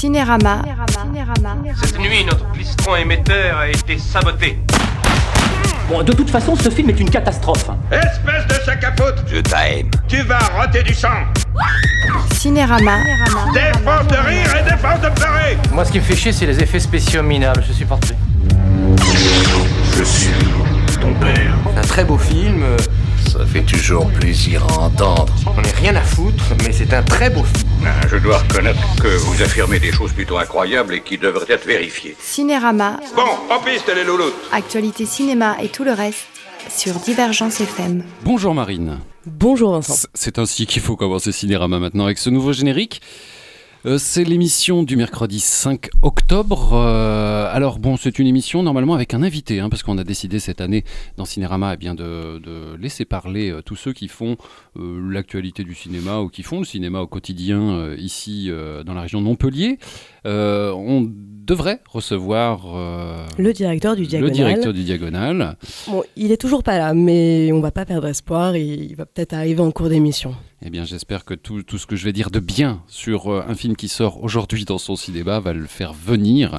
Cinérama. Cette nuit, notre plistron émetteur a été saboté. Bon, de toute façon, ce film est une catastrophe. Espèce de sac à foutre! Je t'aime. Tu vas roter du sang! Cinérama. Défense de rire et défense de pleurer! Moi, ce qui me fait chier, c'est les effets spéciaux minables. Je supporte plus. Je suis ton père. Un très beau film. Ça fait toujours plaisir à entendre. On n'est rien à foutre, mais c'est un très beau film. Je dois reconnaître que vous affirmez des choses plutôt incroyables et qui devraient être vérifiées. Cinérama. Bon, en piste les louloutes! Actualité cinéma et tout le reste sur Divergence FM. Bonjour Marine. Bonjour Vincent. C'est ainsi qu'il faut commencer Cinérama maintenant avec ce nouveau générique. C'est l'émission du mercredi 5 octobre. Alors bon, c'est une émission normalement avec un invité, parce qu'on a décidé cette année dans Cinérama de laisser parler tous ceux qui font l'actualité du cinéma ou qui font le cinéma au quotidien ici dans la région de Montpellier. On devrait recevoir le directeur du Diagonal. Bon, il est toujours pas là, mais on va pas perdre espoir. Il va peut-être arriver en cours d'émission. Eh bien, j'espère que tout ce que je vais dire de bien sur un film qui sort aujourd'hui dans son cinéma va le faire venir.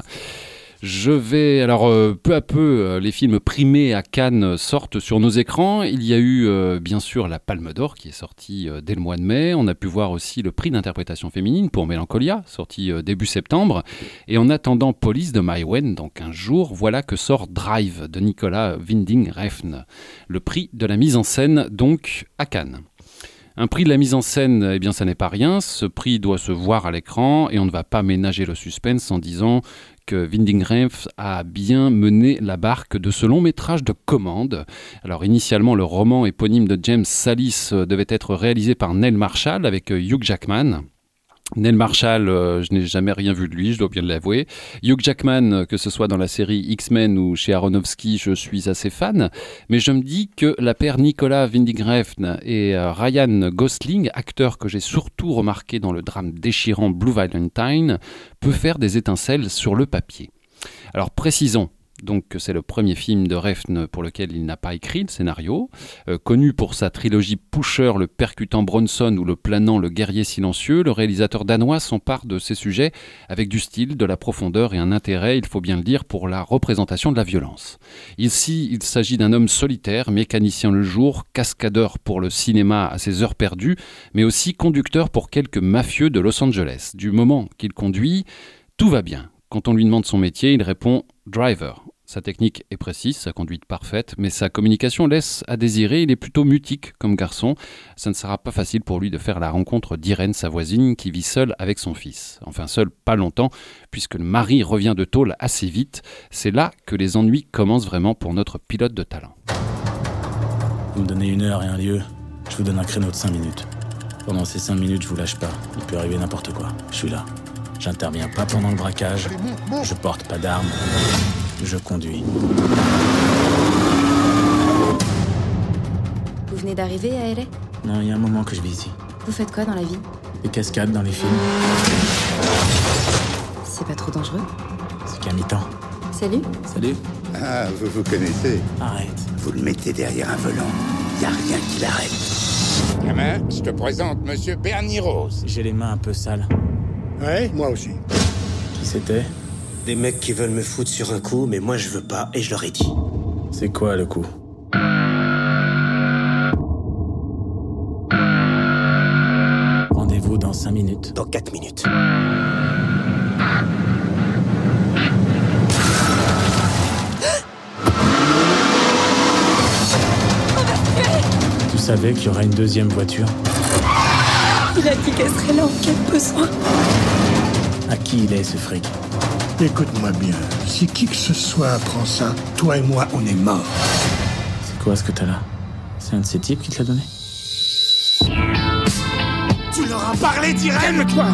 Je vais, alors peu à peu, les films primés à Cannes sortent sur nos écrans. Il y a eu bien sûr la Palme d'Or qui est sortie dès le mois de mai. On a pu voir aussi le prix d'interprétation féminine pour Mélancolia, sorti début septembre. Et en attendant Police de Mai Wen, dans 15 jours, voilà que sort Drive de Nicolas Winding Refn. Le prix de la mise en scène donc à Cannes. Un prix de la mise en scène, eh bien ça n'est pas rien, ce prix doit se voir à l'écran et on ne va pas ménager le suspense en disant que Winding Refn a bien mené la barque de ce long métrage de commande. Alors initialement le roman éponyme de James Sallis devait être réalisé par Neil Marshall avec Hugh Jackman. Neil Marshall, je n'ai jamais rien vu de lui, je dois bien l'avouer. Hugh Jackman, que ce soit dans la série X-Men ou chez Aronofsky, je suis assez fan. Mais je me dis que la paire Nicolas Winding Refn et Ryan Gosling, acteur que j'ai surtout remarqué dans le drame déchirant Blue Valentine, peut faire des étincelles sur le papier. Alors précisons donc que c'est le premier film de Refn pour lequel il n'a pas écrit le scénario. Connu pour sa trilogie Pusher, le percutant Bronson ou le planant Le guerrier silencieux, le réalisateur danois s'empare de ces sujets avec du style, de la profondeur et un intérêt, il faut bien le dire, pour la représentation de la violence. Ici, il s'agit d'un homme solitaire, mécanicien le jour, cascadeur pour le cinéma à ses heures perdues, mais aussi conducteur pour quelques mafieux de Los Angeles. Du moment qu'il conduit, tout va bien. Quand on lui demande son métier, il répond « driver ». Sa technique est précise, sa conduite parfaite, mais sa communication laisse à désirer. Il est plutôt mutique comme garçon. Ça ne sera pas facile pour lui de faire la rencontre d'Irène, sa voisine, qui vit seule avec son fils. Enfin, seule pas longtemps, puisque le mari revient de tôle assez vite. C'est là que les ennuis commencent vraiment pour notre pilote de talent. Vous me donnez 1 heure et un lieu, je vous donne un créneau de 5 minutes. Pendant ces 5 minutes, je vous lâche pas. Il peut arriver n'importe quoi. Je suis là. J'interviens pas pendant le braquage. Je porte pas d'armes. Je conduis. Vous venez d'arriver à LA ? Non, il y a un moment que je vis ici. Vous faites quoi dans la vie ? Des cascades dans les films. C'est pas trop dangereux ? C'est qu'à mi-temps. Salut ? Salut. Ah, vous vous connaissez. Arrête. Vous le mettez derrière un volant. Y a rien qui l'arrête. Gamin, je te présente Monsieur Bernie Rose. J'ai les mains un peu sales. Ouais, moi aussi. Qui c'était ? Des mecs qui veulent me foutre sur un coup, mais moi je veux pas, et je leur ai dit. C'est quoi le coup ? Rendez-vous dans 5 minutes. Dans 4 minutes. Tu savais qu'il y aura une deuxième voiture ? Il a dit qu'elle serait là en cas de besoin. À qui il est ce fric ? Écoute-moi bien. Si qui que ce soit apprend ça, toi et moi, on est morts. C'est quoi ce que t'as là ? C'est un de ces types qui te l'a donné ? Tu leur as parlé d'Irène, calme-toi.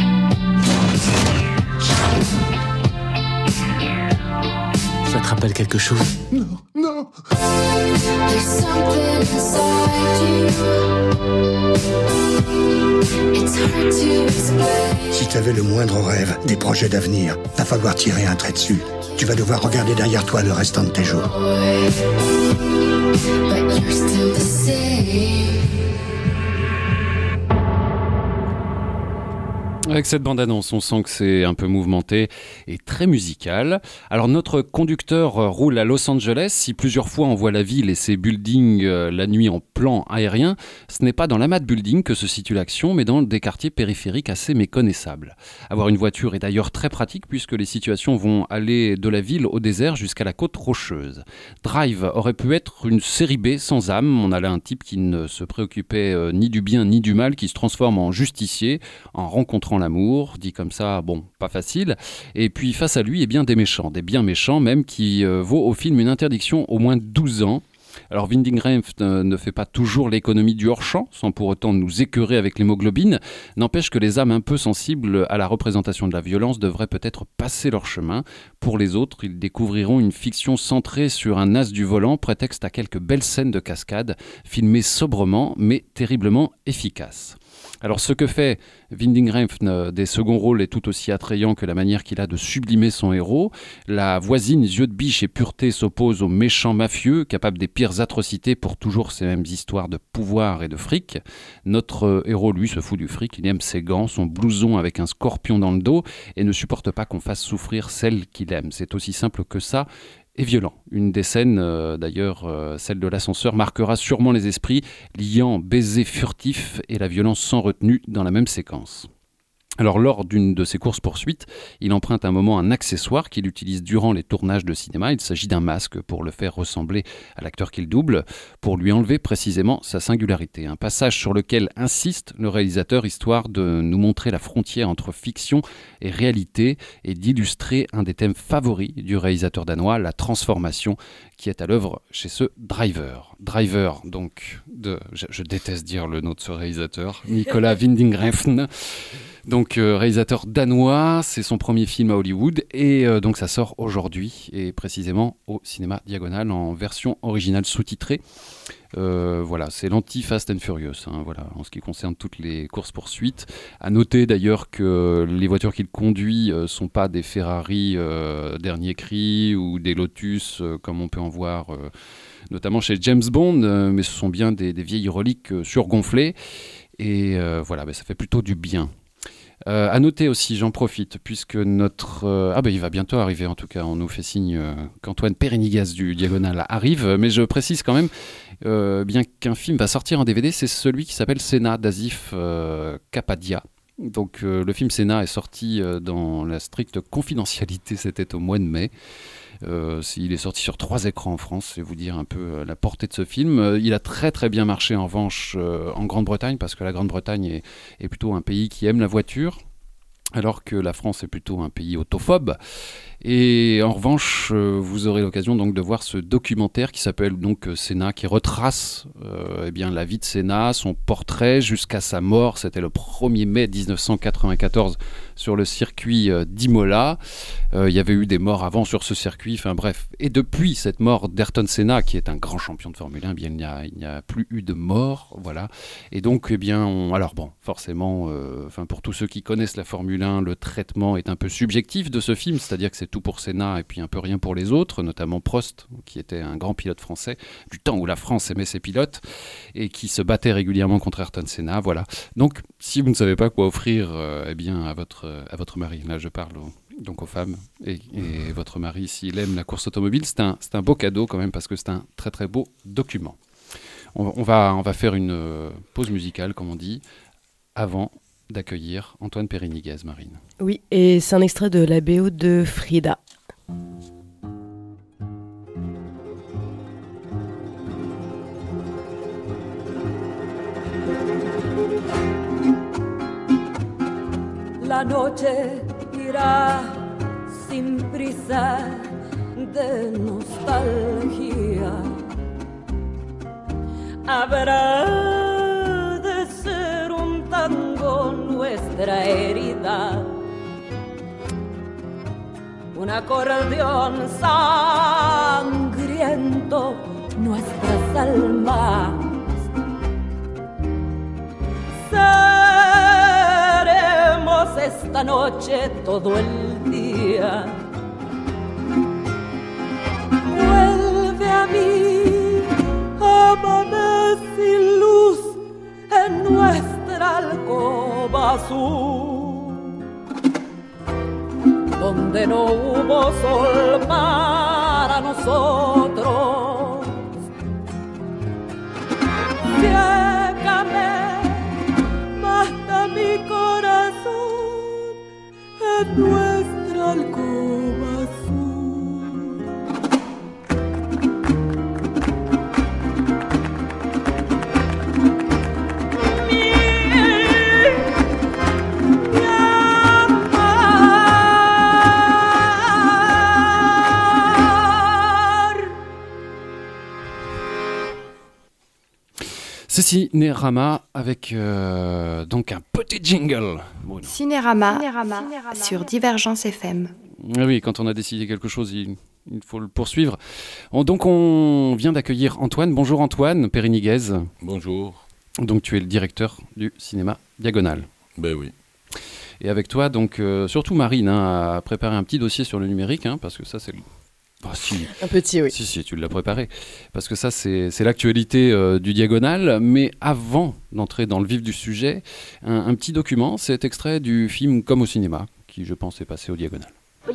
Ça te rappelle quelque chose ? Non, non. Si t'avais le moindre rêve, des projets d'avenir, va falloir tirer un trait dessus. Tu vas devoir regarder derrière toi le restant de tes jours. Avec cette bande-annonce, on sent que c'est un peu mouvementé et très musical. Alors notre conducteur roule à Los Angeles. Si plusieurs fois on voit la ville et ses buildings la nuit en plan aérien, ce n'est pas dans l'amas de buildings que se situe l'action, mais dans des quartiers périphériques assez méconnaissables. Avoir une voiture est d'ailleurs très pratique puisque les situations vont aller de la ville au désert jusqu'à la côte rocheuse. Drive aurait pu être une série B sans âme. On a là un type qui ne se préoccupait ni du bien ni du mal, qui se transforme en justicier en rencontrant l'amour, dit comme ça, bon, pas facile. Et puis face à lui, des méchants, des bien méchants même, qui vaut au film une interdiction au moins 12 ans. Alors Winding Refn ne fait pas toujours l'économie du hors-champ, sans pour autant nous écœurer avec l'hémoglobine. N'empêche que les âmes un peu sensibles à la représentation de la violence devraient peut-être passer leur chemin. Pour les autres, ils découvriront une fiction centrée sur un as du volant, prétexte à quelques belles scènes de cascade, filmées sobrement mais terriblement efficaces. Alors ce que fait Winding Refn des seconds rôles est tout aussi attrayant que la manière qu'il a de sublimer son héros. La voisine yeux de biche et pureté s'oppose au méchant mafieux, capable des pires atrocités pour toujours ces mêmes histoires de pouvoir et de fric. Notre héros, lui, se fout du fric, il aime ses gants, son blouson avec un scorpion dans le dos et ne supporte pas qu'on fasse souffrir celle qu'il aime. C'est aussi simple que ça. Et violent. Une des scènes, d'ailleurs, celle de l'ascenseur, marquera sûrement les esprits, liant baiser furtif et la violence sans retenue dans la même séquence. Alors lors d'une de ses courses-poursuites, il emprunte un moment un accessoire qu'il utilise durant les tournages de cinéma. Il s'agit d'un masque pour le faire ressembler à l'acteur qu'il double, pour lui enlever précisément sa singularité. Un passage sur lequel insiste le réalisateur, histoire de nous montrer la frontière entre fiction et réalité et d'illustrer un des thèmes favoris du réalisateur danois, la transformation qui est à l'œuvre chez ce Driver. Driver, donc, je déteste dire le nom de ce réalisateur, Nicolas Winding Refn. Donc réalisateur danois, c'est son premier film à Hollywood et donc ça sort aujourd'hui et précisément au cinéma Diagonal en version originale sous-titrée. Voilà, c'est l'anti-Fast and Furious, voilà, en ce qui concerne toutes les courses-poursuites. À noter d'ailleurs que les voitures qu'il conduit sont pas des Ferrari dernier cri ou des Lotus comme on peut en voir notamment chez James Bond, mais ce sont bien des vieilles reliques surgonflées et voilà, ça fait plutôt du bien. À noter aussi, j'en profite, puisque notre... il va bientôt arriver en tout cas, on nous fait signe qu'Antoine Pérénigas du Diagonal arrive, mais je précise quand même, bien qu'un film va sortir en DVD, c'est celui qui s'appelle Senna d'Asif Kapadia. Donc le film Senna est sorti dans la stricte confidentialité, c'était au mois de mai. Il est sorti sur 3 écrans en France, c'est vous dire un peu la portée de ce film. Il a très très bien marché en revanche en Grande-Bretagne, parce que la Grande-Bretagne est plutôt un pays qui aime la voiture, alors que la France est plutôt un pays autophobe. Et en revanche, vous aurez l'occasion donc de voir ce documentaire qui s'appelle donc Senna, qui retrace la vie de Senna, son portrait jusqu'à sa mort. C'était le 1er mai 1994 sur le circuit d'Imola. Il y avait eu des morts avant sur ce circuit, enfin bref. Et depuis cette mort d'Ayrton Senna, qui est un grand champion de Formule 1, il n'y a plus eu de mort, voilà. Et donc, forcément, pour tous ceux qui connaissent la Formule 1, le traitement est un peu subjectif de ce film, c'est-à-dire que c'est tout pour Senna et puis un peu rien pour les autres, notamment Prost, qui était un grand pilote français, du temps où la France aimait ses pilotes, et qui se battait régulièrement contre Ayrton Senna, voilà. Donc, si vous ne savez pas quoi offrir à votre mari, là je parle donc aux femmes, et votre mari, s'il aime la course automobile, c'est un beau cadeau quand même, parce que c'est un très très beau document. On va faire une pause musicale, comme on dit, avant d'accueillir Antoine Pérénigas, Marine. Oui, et c'est un extrait de la BO de Frida. La noche irá sin prisa de nostalgia. Habrá de ser un tango nuestra herida, un acordeón sangriento nuestras almas. Seremos esta noche todo el día. Vuelve a mí, amanece sin luz en nuestra alcoba azul. donde no hubo sol para nosotros. Ciégame, basta mi corazón en nuestra alcoba azul. C'est Cinérama avec donc un petit jingle. Bruno. Cinérama sur Divergence FM. Oui, quand on a décidé quelque chose, il faut le poursuivre. Donc on vient d'accueillir Antoine. Bonjour Antoine Pérenniguez. Bonjour. Donc tu es le directeur du cinéma Diagonale. Ben oui. Et avec toi, donc surtout Marine a préparé un petit dossier sur le numérique, parce que ça c'est... si. Un petit, oui. Si, tu l'as préparé. Parce que ça, c'est l'actualité du Diagonale. Mais avant d'entrer dans le vif du sujet, un petit document, c'est extrait du film Comme au cinéma, qui, je pense, est passé au Diagonale.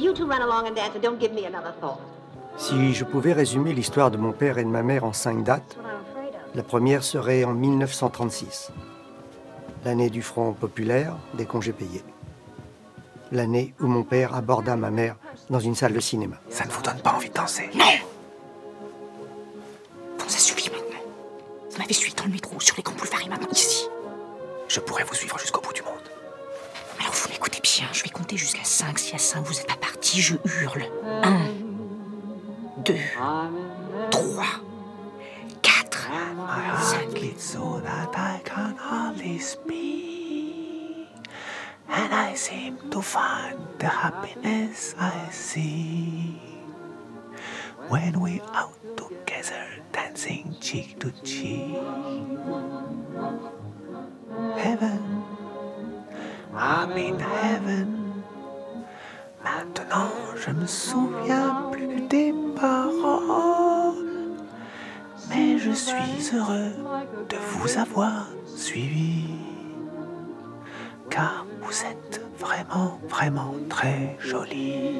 Si je pouvais résumer l'histoire de mon père et de ma mère en 5 dates, la première serait en 1936. L'année du Front populaire, des congés payés. L'année où mon père aborda ma mère dans une salle de cinéma. Ça ne vous donne pas envie de danser? Non! Bon, ça suffit maintenant. Vous m'avez suivi dans le métro, sur les grands boulevards et maintenant ici. Je pourrais vous suivre jusqu'au bout du monde. Alors vous m'écoutez bien, je vais compter jusqu'à 5. Si à 5 vous n'êtes pas partis, je hurle. 1, 2, 3, 4, 5. So that I can hardly speak. And I seem to find the happiness I see when we out together dancing cheek to cheek. Heaven, I'm in heaven. Maintenant je me souviens plus des paroles, mais je suis heureux de vous avoir suivi. Car vous êtes vraiment, vraiment très jolie.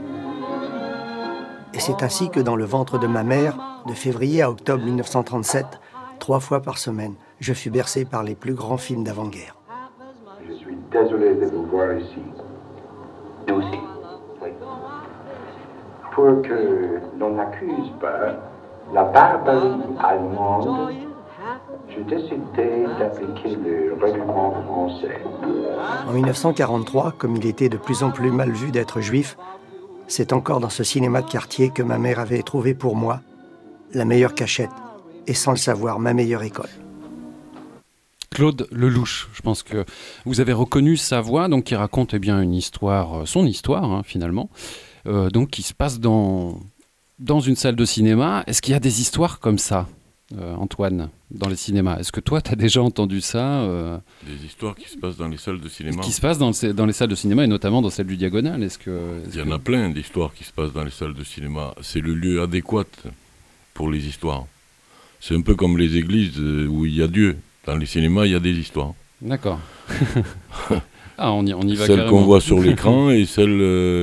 Et c'est ainsi que dans le ventre de ma mère, de février à octobre 1937, 3 fois par semaine, je fus bercé par les plus grands films d'avant-guerre. Je suis désolé de vous voir ici. Nous aussi. Oui. Pour que l'on n'accuse pas la barbarie allemande, j'ai décidé d'appliquer le règlement français. En 1943, comme il était de plus en plus mal vu d'être juif, c'est encore dans ce cinéma de quartier que ma mère avait trouvé pour moi la meilleure cachette et, sans le savoir, ma meilleure école. Claude Lelouch, je pense que vous avez reconnu sa voix, donc qui raconte une histoire, son histoire finalement, donc qui se passe dans une salle de cinéma. Est-ce qu'il y a des histoires comme ça, Antoine, dans les cinémas? Est-ce que toi, tu as déjà entendu ça Des histoires qui se passent dans les salles de cinéma? Qui se passent dans les salles de cinéma, et notamment dans celle du Diagonale. Il y en a plein d'histoires qui se passent dans les salles de cinéma. C'est le lieu adéquat pour les histoires. C'est un peu comme les églises où il y a Dieu. Dans les cinémas, il y a des histoires. D'accord. On y va celles carrément. Qu'on voit sur l'écran et celles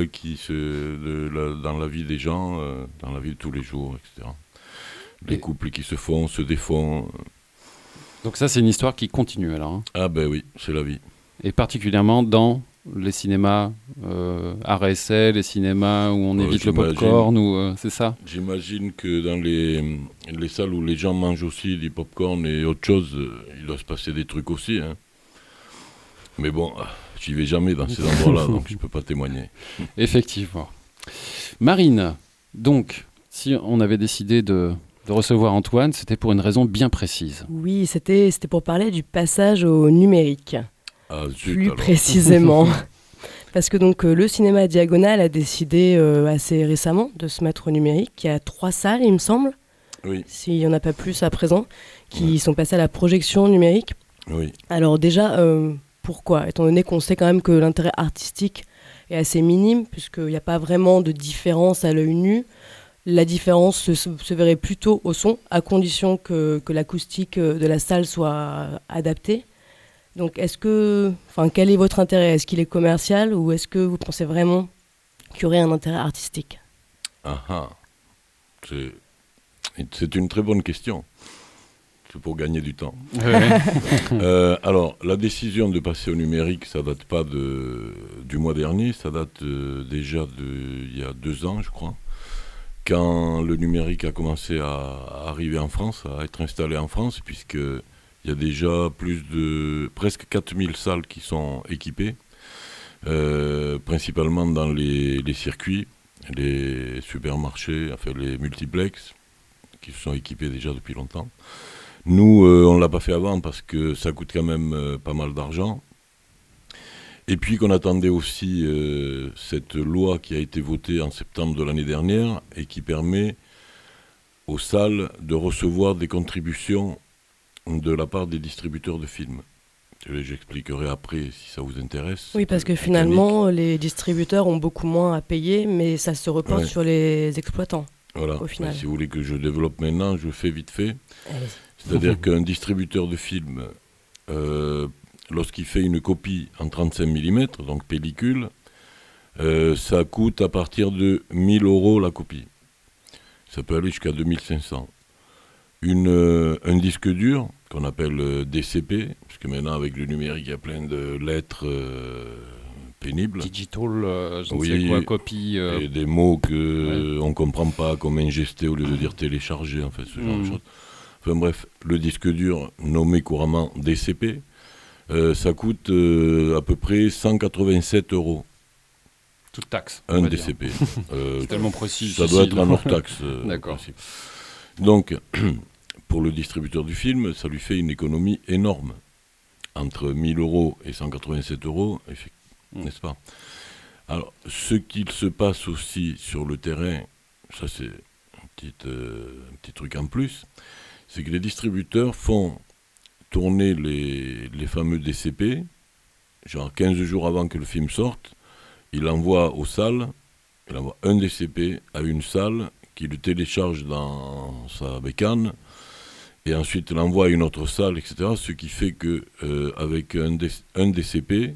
dans la vie des gens, dans la vie de tous les jours, etc. Les couples qui se font, se défont. Donc ça, c'est une histoire qui continue alors. Ah ben oui, c'est la vie. Et particulièrement dans les cinémas art et essai, les cinémas où on évite le pop-corn, c'est ça? J'imagine que dans les salles où les gens mangent aussi du pop-corn et autre chose, il doit se passer des trucs aussi. Mais bon, j'y vais jamais dans ces endroits-là, donc je ne peux pas témoigner. Effectivement. Marine, donc, si on avait décidé de recevoir Antoine, c'était pour une raison bien précise. Oui, c'était pour parler du passage au numérique. Ah, zut, plus alors. Précisément. Parce que donc le cinéma Diagonale a décidé assez récemment de se mettre au numérique. Il y a 3 salles, il me semble, oui. S'il n'y en a pas plus à présent, qui sont passées à la projection numérique. Oui. Alors déjà, pourquoi? Étant donné qu'on sait quand même que l'intérêt artistique est assez minime, puisqu'il n'y a pas vraiment de différence à l'œil nu. La différence se verrait plutôt au son, à condition que l'acoustique de la salle soit adaptée. Donc, quel est votre intérêt? Est-ce qu'il est commercial ou est-ce que vous pensez vraiment qui auraient un intérêt artistique? C'est une très bonne question. C'est pour gagner du temps. Ouais. Alors, la décision de passer au numérique, ça date pas du mois dernier, ça date déjà il y a 2 ans, je crois, quand le numérique a commencé à arriver en France, à être installé en France, puisqu'il y a déjà presque 4000 salles qui sont équipées, principalement dans les circuits, les supermarchés, enfin les multiplex, qui sont équipés déjà depuis longtemps. Nous, on ne l'a pas fait avant parce que ça coûte quand même pas mal d'argent. Et puis qu'on attendait aussi cette loi qui a été votée en septembre de l'année dernière et qui permet aux salles de recevoir des contributions de la part des distributeurs de films. J'expliquerai après si ça vous intéresse. Oui, parce que finalement, les distributeurs ont beaucoup moins à payer, mais ça se reporte sur les exploitants. Voilà. Au final. Si vous voulez que je développe maintenant, je fais vite fait. Allez. C'est-à-dire qu'un distributeur de films, lorsqu'il fait une copie en 35 mm, donc pellicule, ça coûte à partir de 1 000 € la copie. Ça peut aller jusqu'à 2 500. Un disque dur, qu'on appelle DCP, parce que maintenant avec le numérique, il y a plein de lettres pénibles. Digital, je ne sais quoi, copie. Et des mots qu'on ne comprend pas, comme ingester au lieu de dire télécharger, en fait, ce genre de choses. Enfin bref, le disque dur, nommé couramment DCP, ça coûte à peu près 187 €. Toute taxe. Un DCP. C'est tellement précis. Ça doit être un hors taxe. D'accord. Donc, pour le distributeur du film, ça lui fait une économie énorme. Entre 1 000 € et 187 €, n'est-ce pas? Alors, ce qu'il se passe aussi sur le terrain, ça c'est un petit truc en plus, c'est que les distributeurs font tourner les fameux DCP, genre 15 jours avant que le film sorte, il envoie aux salles, il envoie un DCP à une salle qui le télécharge dans sa bécane, et ensuite l'envoie à une autre salle, etc. Ce qui fait que avec un DCP,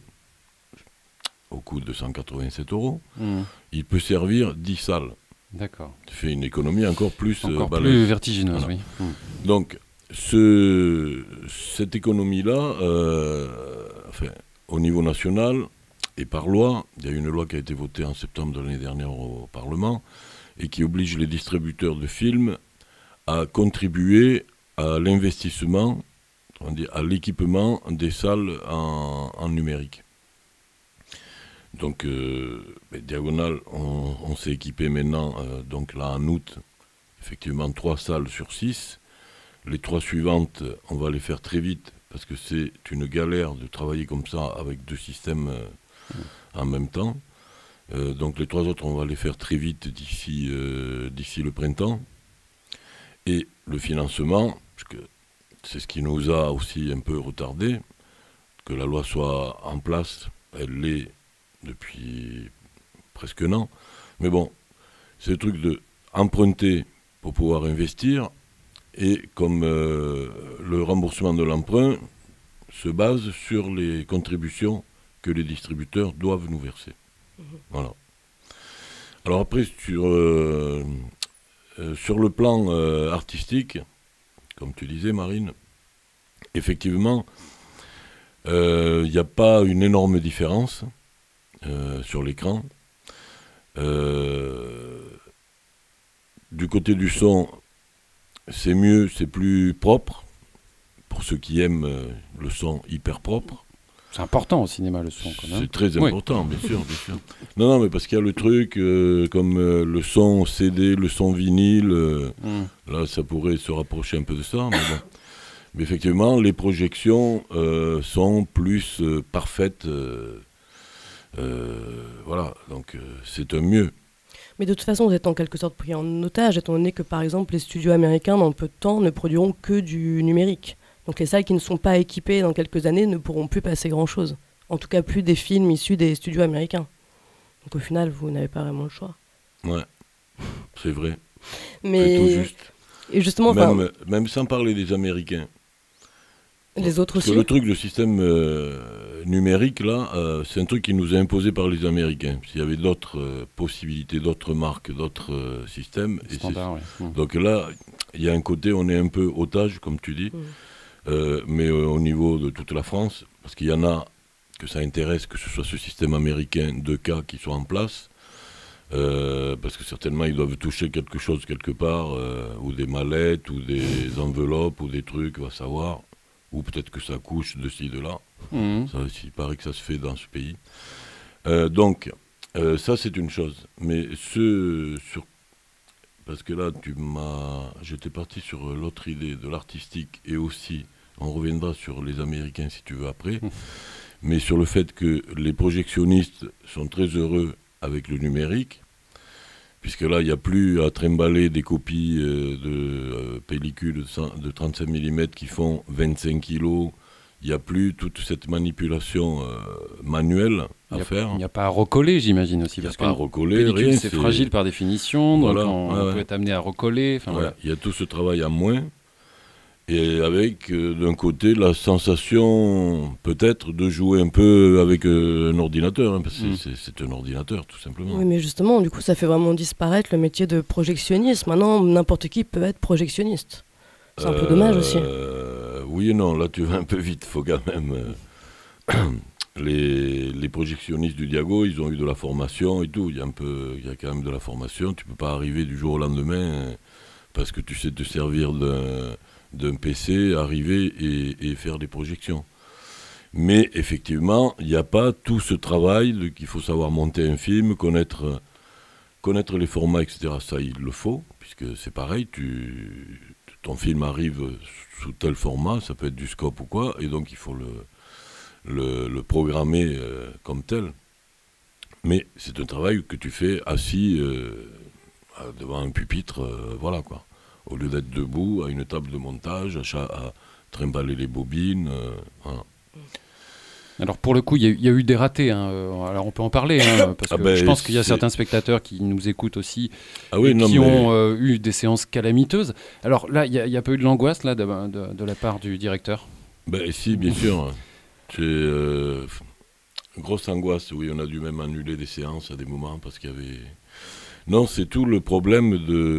au coût de 187 €, il peut servir 10 salles. D'accord. Ça fait une économie encore plus plus vertigineuse, voilà. Oui. Donc, cette économie-là, au niveau national, et par loi, il y a une loi qui a été votée en septembre de l'année dernière au Parlement, et qui oblige les distributeurs de films à contribuer à l'investissement, à l'équipement des salles en numérique. Donc, Diagonale, on s'est équipé maintenant, donc là en août, effectivement 3 salles sur 6. Les 3 suivantes, on va les faire très vite, parce que c'est une galère de travailler comme ça avec 2 systèmes en même temps. Donc les 3 autres, on va les faire très vite d'ici le printemps. Et le financement, parce que c'est ce qui nous a aussi un peu retardé, que la loi soit en place, elle l'est depuis presque un an. Mais bon, c'est le truc de emprunter pour pouvoir investir, et comme le remboursement de l'emprunt se base sur les contributions que les distributeurs doivent nous verser. Voilà. Alors après, sur le plan artistique, comme tu disais, Marine, effectivement, il n'y a pas une énorme différence sur l'écran. Du côté du son, c'est mieux, c'est plus propre, pour ceux qui aiment le son hyper propre. C'est important au cinéma, le son, quand même. C'est très important, bien sûr, bien sûr. Non, mais parce qu'il y a le truc, comme le son CD, le son vinyle, là, ça pourrait se rapprocher un peu de ça, mais bon. Mais effectivement, les projections sont plus parfaites. Voilà, donc c'est un mieux. Mais de toute façon, vous êtes en quelque sorte pris en otage, étant donné que, par exemple, les studios américains, dans peu de temps, ne produiront que du numérique. Donc les salles qui ne sont pas équipées dans quelques années ne pourront plus passer grand-chose. En tout cas, plus des films issus des studios américains. Donc au final, vous n'avez pas vraiment le choix. Ouais, c'est vrai. Mais... C'est tout juste. Et justement, même sans parler des Américains, Les autres Parce aussi que le truc, le système numérique, là, c'est un truc qui nous est imposé par les Américains. S'il y avait d'autres possibilités, d'autres marques, d'autres systèmes. Standard, ouais. Donc là, il y a un côté, on est un peu otage, comme tu dis, mais au niveau de toute la France, parce qu'il y en a que ça intéresse que ce soit ce système américain 2K qui soit en place, parce que certainement ils doivent toucher quelque chose quelque part, ou des mallettes, ou des enveloppes, ou des trucs, on va savoir. Ou peut-être que ça couche de ci, de là. Ça, il paraît que ça se fait dans ce pays. Donc, ça, c'est une chose. Mais parce que là, j'étais parti sur l'autre idée de l'artistique, et aussi, on reviendra sur les Américains, si tu veux, après, mais sur le fait que les projectionnistes sont très heureux avec le numérique, puisque là, il n'y a plus à trimballer des copies de pellicules de 35 mm qui font 25 kilos. Il n'y a plus toute cette manipulation manuelle à faire. Il n'y a pas à recoller, j'imagine aussi. Parce pas à recoller, pellicule, c'est fragile par définition, donc on peut être amené à recoller. Il y a tout ce travail à moins. Et avec, d'un côté, la sensation, peut-être, de jouer un peu avec un ordinateur, hein, parce que c'est un ordinateur, tout simplement. Oui, mais justement, du coup, ça fait vraiment disparaître le métier de projectionniste. Maintenant, n'importe qui peut être projectionniste. C'est un peu dommage aussi. Oui et non, là, tu vas un peu vite. Il faut quand même... les projectionnistes du Diago, ils ont eu de la formation et tout. Il y a quand même de la formation. Tu ne peux pas arriver du jour au lendemain parce que tu sais te servir d'un PC, arriver et faire des projections. Mais effectivement, il n'y a pas tout ce travail qu'il faut savoir monter un film, connaître les formats, etc. Ça, il le faut, puisque c'est pareil, ton film arrive sous tel format, ça peut être du scope ou quoi, et donc il faut le programmer comme tel. Mais c'est un travail que tu fais assis devant un pupitre, voilà quoi. Au lieu d'être debout à une table de montage, à trimballer les bobines. Voilà. Alors pour le coup, il y a eu des ratés. Hein. Alors on peut en parler, hein, parce que je pense qu'il y a certains spectateurs qui nous écoutent aussi qui ont eu des séances calamiteuses. Alors là, il y a pas eu de l'angoisse là, de la part du directeur? Si, bien sûr. C'est grosse angoisse, oui. On a dû même annuler des séances à des moments parce qu'il y avait... Non, c'est tout le problème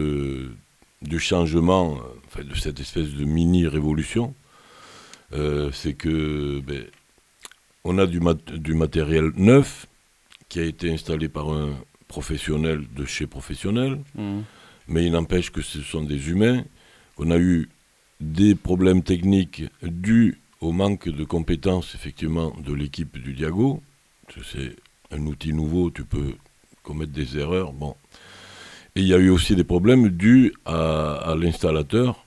du changement, de cette espèce de mini-révolution, c'est que on a du matériel neuf qui a été installé par un professionnel de chez professionnel, mais il n'empêche que ce sont des humains, qu'on a eu des problèmes techniques dus au manque de compétences, effectivement, de l'équipe du Diago. C'est un outil nouveau, tu peux commettre des erreurs, bon. Et il y a eu aussi des problèmes dus à l'installateur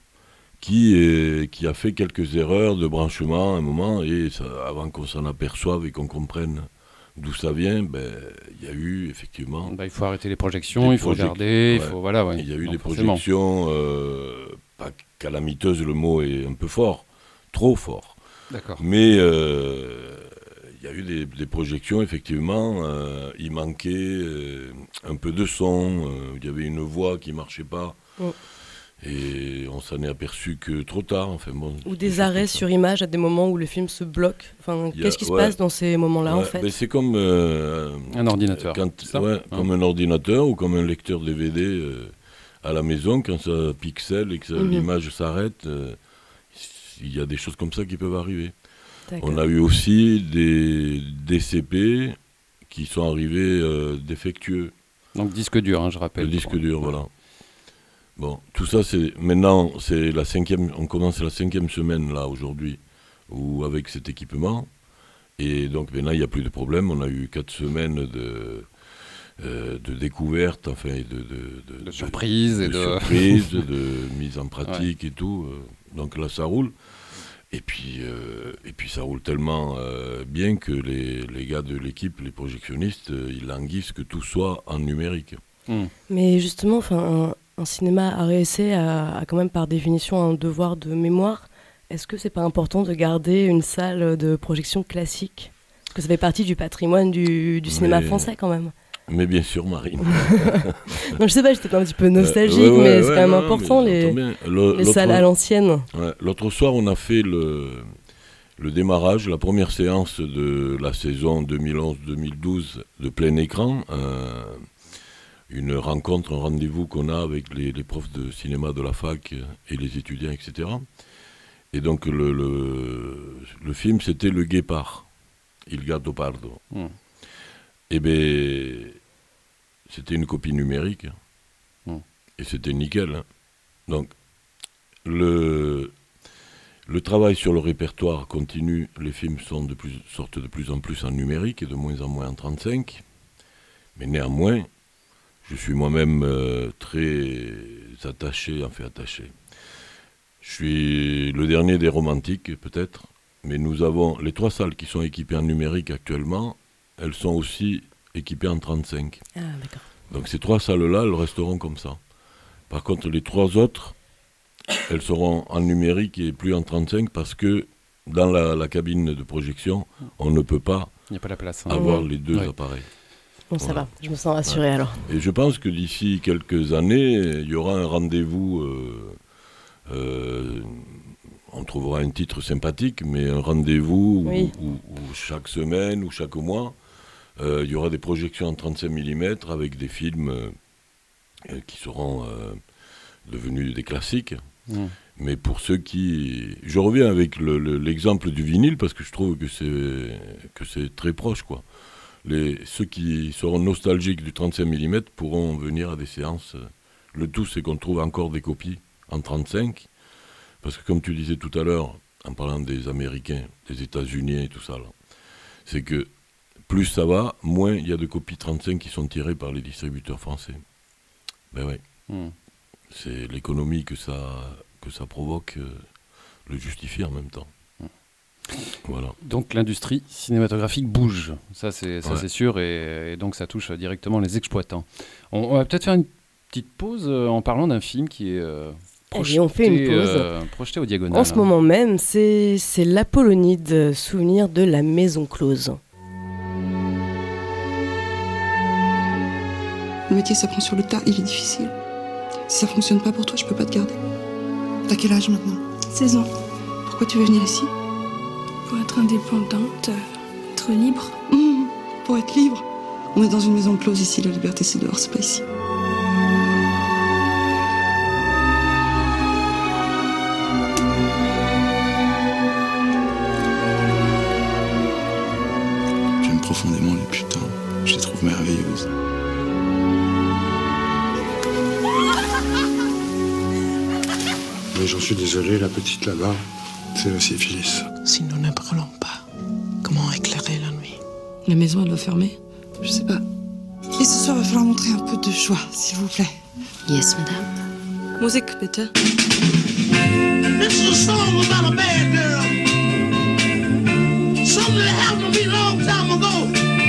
qui a fait quelques erreurs de branchement à un moment, et avant qu'on s'en aperçoive et qu'on comprenne d'où ça vient, il y a eu effectivement... il faut arrêter les projections, il faut regarder, il y a eu des projections, pas calamiteuses, le mot est un peu fort, trop fort. D'accord. Mais il y a eu des projections, effectivement, il manquait un peu de son, il y avait une voix qui ne marchait pas, et on s'en est aperçu que trop tard. Ou des arrêts sur image à des moments où le film se bloque. Qu'est-ce qui se passe dans ces moments-là, en fait? C'est comme un ordinateur. Comme un ordinateur ou comme un lecteur DVD à la maison, quand ça pixelle et que l'image s'arrête, il y a des choses comme ça qui peuvent arriver. D'accord. On a eu aussi des DCP qui sont arrivés défectueux. Donc disque dur, je rappelle. Le disque dur, voilà. Bon, tout ça, maintenant, on commence la 5e semaine, là, aujourd'hui, avec cet équipement. Et donc, maintenant, il n'y a plus de problème. On a eu 4 semaines de découverte, de surprise, de mise en pratique et tout. Donc là, ça roule. Et puis ça roule tellement bien que les gars de l'équipe, les projectionnistes, ils languissent que tout soit en numérique. Mais justement, un cinéma à réessai a quand même par définition un devoir de mémoire. Est-ce que c'est pas important de garder une salle de projection classique? Parce que ça fait partie du patrimoine du cinéma français quand même. Mais bien sûr, Marine. Non, je sais pas, j'étais un petit peu nostalgique, mais c'est quand même important, les salles à l'ancienne. Ouais. L'autre soir, on a fait le démarrage, la première séance de la saison 2011-2012 de plein écran, une rencontre, un rendez-vous qu'on a avec les profs de cinéma de la fac et les étudiants, etc. Et donc le film, c'était Le Guépard, Il Gatto Pardo. Et bien, c'était une copie numérique, et c'était nickel. Hein. Donc, le travail sur le répertoire continue, les films sortent de plus en plus en numérique et de moins en moins en 35. Mais néanmoins, je suis moi-même très attaché. Je suis le dernier des romantiques, peut-être, mais nous avons les 3 salles qui sont équipées en numérique actuellement, elles sont aussi équipées en 35. Ah, d'accord. Donc ces 3 salles-là, elles resteront comme ça. Par contre, les 3 autres, elles seront en numérique et plus en 35 parce que dans la cabine de projection, on ne peut pas, il n'y a pas la place, avoir les 2 appareils. Bon, ça va, je me sens rassuré alors. Et je pense que d'ici quelques années, il y aura un rendez-vous, on trouvera un titre sympathique, mais un rendez-vous où chaque semaine ou chaque mois, il y aura des projections en 35 mm avec des films qui seront devenus des classiques. Mais pour ceux qui... Je reviens avec l'exemple du vinyle parce que je trouve que c'est très proche, quoi. Ceux qui seront nostalgiques du 35 mm pourront venir à des séances. Le tout, c'est qu'on trouve encore des copies en 35. Parce que comme tu disais tout à l'heure, en parlant des Américains, des États-Unis et tout ça, là, c'est que plus ça va, moins il y a de copies 35 qui sont tirées par les distributeurs français. Ben oui. C'est l'économie que ça provoque, le justifie en même temps. Voilà. Donc l'industrie cinématographique bouge, ça c'est sûr, et donc ça touche directement les exploitants. On va peut-être faire une petite pause en parlant d'un film qui est projeté, on fait une pause. Projeté au Diagonal. En ce moment même, c'est l'Apollonide, souvenir de la maison close. Le métier, ça prend sur le tas, il est difficile. Si ça fonctionne pas pour toi, je peux pas te garder. T'as quel âge maintenant? 16 ans. Pourquoi tu veux venir ici? Pour être indépendante, être libre. Pour être libre? On est dans une maison close ici, la liberté c'est dehors, c'est pas ici. J'aime profondément les putains, je les trouve merveilleuses. Mais j'en suis désolé, la petite là-bas, c'est la syphilis. Si nous ne brûlons pas, comment éclairer la nuit? La maison, elle va fermer? Je sais pas. Et ce soir, il va falloir montrer un peu de joie, s'il vous plaît. Yes, madame. Musik, bitte. This is a song about a bad girl. Something that happened to me a long time ago.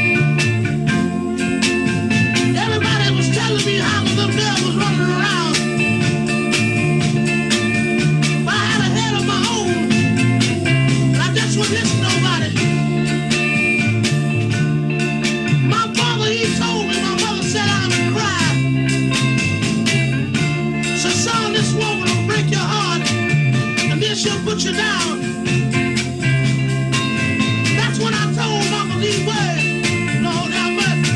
Everybody was telling me how the little girl was running around. But I had a head of my own. And I just wouldn't listen to nobody. My father, he told me, my mother sat down and cried. So, son, this woman will break your heart. And then she'll put you down. That's when I told Mama these words. Lord have mercy.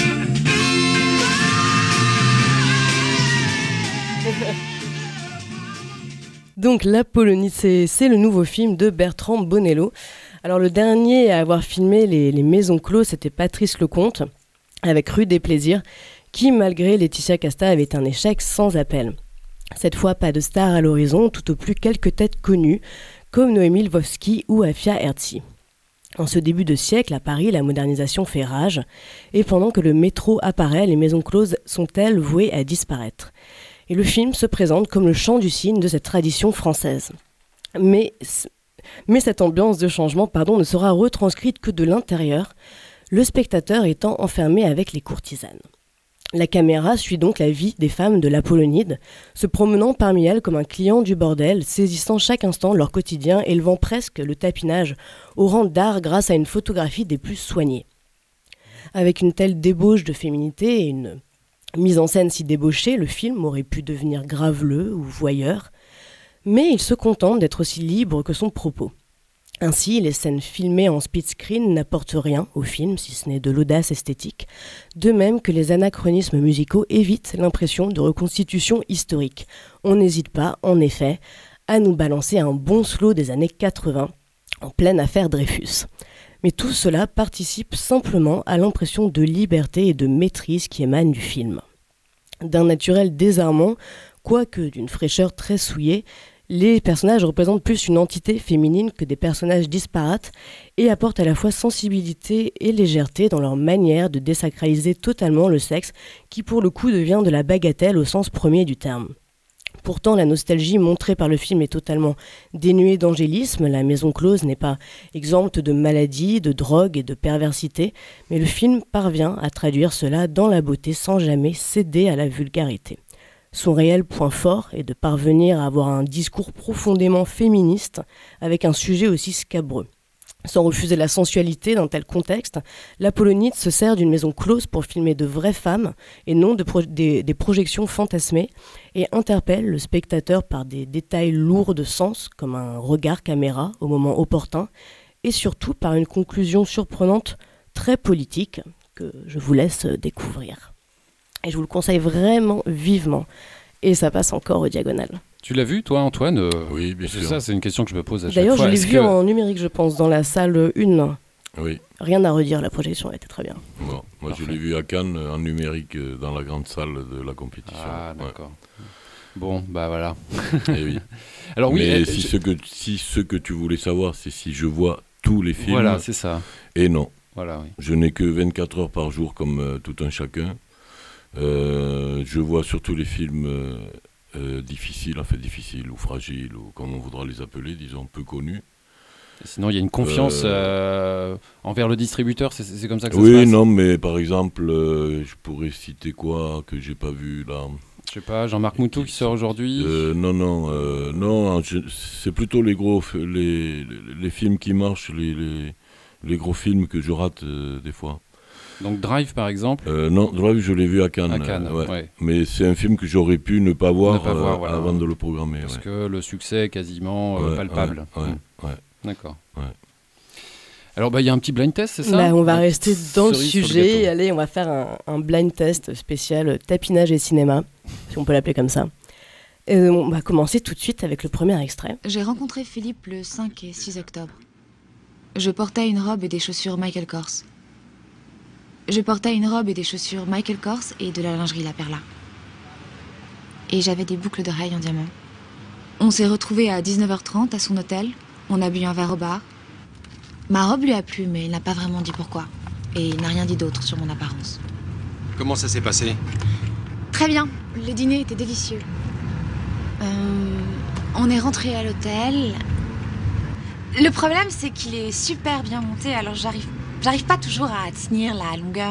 Donc l'Apollonide, c'est le nouveau film de Bertrand Bonello. Alors le dernier à avoir filmé les maisons closes, c'était Patrice Lecomte, avec Rue des Plaisirs, qui malgré Laetitia Casta avait un échec sans appel. Cette fois, pas de star à l'horizon, tout au plus quelques têtes connues, comme Noémie Lvovsky ou Afia Herzi. En ce début de siècle, à Paris, la modernisation fait rage, et pendant que le métro apparaît, les maisons closes sont-elles vouées à disparaître. Et le film se présente comme le chant du cygne de cette tradition française. Mais cette ambiance de changement ne sera retranscrite que de l'intérieur, le spectateur étant enfermé avec les courtisanes. La caméra suit donc la vie des femmes de l'Apollonide, se promenant parmi elles comme un client du bordel, saisissant chaque instant leur quotidien, élevant presque le tapinage au rang d'art grâce à une photographie des plus soignées. Avec une telle débauche de féminité et une mise en scène si débauchée, le film aurait pu devenir graveleux ou voyeur, mais il se contente d'être aussi libre que son propos. Ainsi, les scènes filmées en split screen n'apportent rien au film, si ce n'est de l'audace esthétique, de même que les anachronismes musicaux évitent l'impression de reconstitution historique. On n'hésite pas, en effet, à nous balancer un bon slow des années 80, en pleine affaire Dreyfus. Mais tout cela participe simplement à l'impression de liberté et de maîtrise qui émane du film. D'un naturel désarmant, quoique d'une fraîcheur très souillée, les personnages représentent plus une entité féminine que des personnages disparates et apportent à la fois sensibilité et légèreté dans leur manière de désacraliser totalement le sexe qui pour le coup devient de la bagatelle au sens premier du terme. Pourtant, la nostalgie montrée par le film est totalement dénuée d'angélisme. La maison close n'est pas exempte de maladies, de drogue et de perversité, mais le film parvient à traduire cela dans la beauté sans jamais céder à la vulgarité. Son réel point fort est de parvenir à avoir un discours profondément féministe avec un sujet aussi scabreux. Sans refuser la sensualité d'un tel contexte, l'Apollonide se sert d'une maison close pour filmer de vraies femmes et non des projections fantasmées et interpelle le spectateur par des détails lourds de sens comme un regard caméra au moment opportun et surtout par une conclusion surprenante très politique que je vous laisse découvrir. Et je vous le conseille vraiment vivement. Et ça passe encore aux diagonales. Tu l'as vu, toi, Antoine Oui, bien sûr. Ça, c'est une question que je me pose à chaque D'ailleurs, fois. je l'ai vu en numérique, je pense, dans la salle 1. Oui. Rien à redire, la projection était très bien. Bon, moi, je l'ai vu à Cannes en numérique dans la grande salle de la compétition. Ah, d'accord. Ouais. Bon, bah voilà. Et oui. Alors, oui, mais si ce que tu voulais savoir, c'est si je vois tous les films. Voilà, c'est ça. Et non. Voilà, oui. Je n'ai que 24 heures par jour comme tout un chacun. Je vois surtout les films difficiles ou fragiles, ou comme on voudra les appeler, disons, peu connus. Et sinon, il y a une confiance envers le distributeur, c'est comme ça que ça se passe. Oui, non, mais par exemple, je pourrais citer quoi que j'ai pas vu là. Je sais pas, Jean-Marc Moutou qui sort aujourd'hui. Non, c'est plutôt les films qui marchent, les gros films que je rate des fois. Donc Drive par exemple Non, Drive je l'ai vu à Cannes. Ouais. Mais c'est un film que j'aurais pu ne pas voir, voilà, avant de le programmer. Parce que le succès est quasiment palpable. Ouais. D'accord. Ouais. Alors il y a un petit blind test, c'est ça On va rester dans le sujet. Allez, on va faire un blind test spécial tapinage et cinéma, si on peut l'appeler comme ça. On va commencer tout de suite avec le premier extrait. J'ai rencontré Philippe le 5 et 6 octobre. Je portais une robe et des chaussures Michael Kors. Je portais une robe et des chaussures Michael Kors et de la lingerie La Perla. Et j'avais des boucles d'oreilles en diamant. On s'est retrouvés à 19h30 à son hôtel. On a bu un verre au bar. Ma robe lui a plu, mais il n'a pas vraiment dit pourquoi. Et il n'a rien dit d'autre sur mon apparence. Comment ça s'est passé? Très bien. Le dîner était délicieux. On est rentré à l'hôtel. Le problème, c'est qu'il est super bien monté, alors j'arrive pas toujours à tenir la longueur.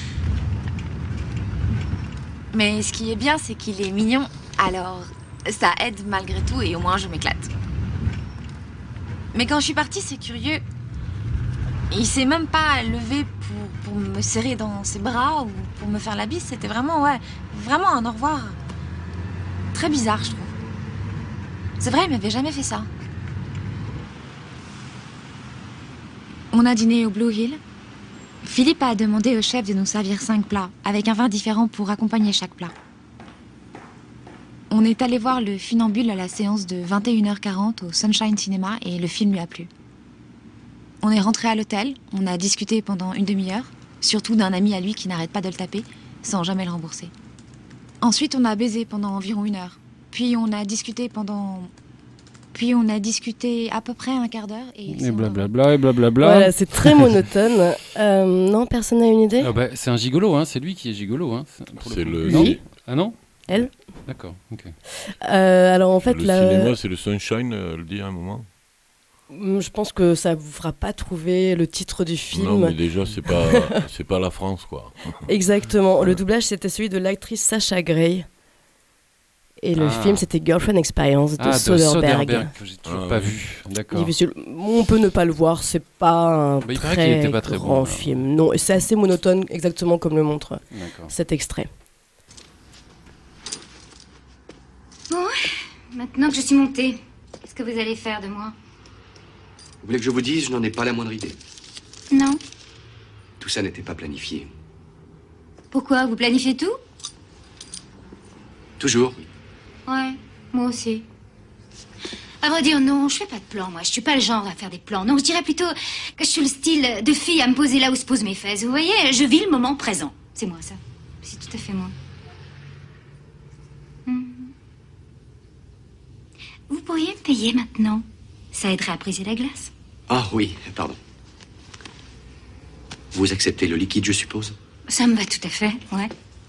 Mais ce qui est bien, c'est qu'il est mignon, alors ça aide malgré tout et au moins je m'éclate. Mais quand je suis partie, c'est curieux. Il s'est même pas levé pour me serrer dans ses bras ou pour me faire la bise. C'était vraiment un au revoir. Très bizarre, je trouve. C'est vrai, il m'avait jamais fait ça. On a dîné au Blue Hill. Philippe a demandé au chef de nous servir 5 plats, avec un vin différent pour accompagner chaque plat. On est allé voir le Funambule à la séance de 21h40 au Sunshine Cinema et le film lui a plu. On est rentré à l'hôtel, on a discuté pendant une demi-heure, surtout d'un ami à lui qui n'arrête pas de le taper, sans jamais le rembourser. Ensuite, on a baisé pendant environ 1 heure. Puis on a discuté à peu près un quart d'heure. Et blablabla, et blablabla. Voilà, c'est très monotone. Non, personne n'a une idée? C'est un gigolo, hein. C'est lui qui est gigolo. Hein. C'est le... Non. Ah non? Elle? D'accord, ok. Alors en fait, le cinéma, c'est le Sunshine, elle dit à un moment. Je pense que ça vous fera pas trouver le titre du film. Non, mais déjà, c'est pas la France, quoi. Exactement. Le doublage, c'était celui de l'actrice Sacha Grey. Et le film, c'était Girlfriend Experience de Soderbergh. Que j'ai toujours pas vu. D'accord. On peut ne pas le voir, c'est pas un très grand film. Non, c'est assez monotone, exactement comme le montre cet extrait. Bon, maintenant que je suis montée, qu'est-ce que vous allez faire de moi? Vous voulez que je vous dise, je n'en ai pas la moindre idée. Non. Tout ça n'était pas planifié. Pourquoi? Vous planifiez tout? Toujours. Ouais, moi aussi. À vrai dire, non, je fais pas de plans, moi. Je suis pas le genre à faire des plans. Non, je dirais plutôt que je suis le style de fille à me poser là où se posent mes fesses. Vous voyez, je vis le moment présent. C'est moi, ça. C'est tout à fait moi. Vous pourriez me payer maintenant. Ça aiderait à briser la glace. Ah oui, pardon. Vous acceptez le liquide, je suppose? Ça me va tout à fait, ouais.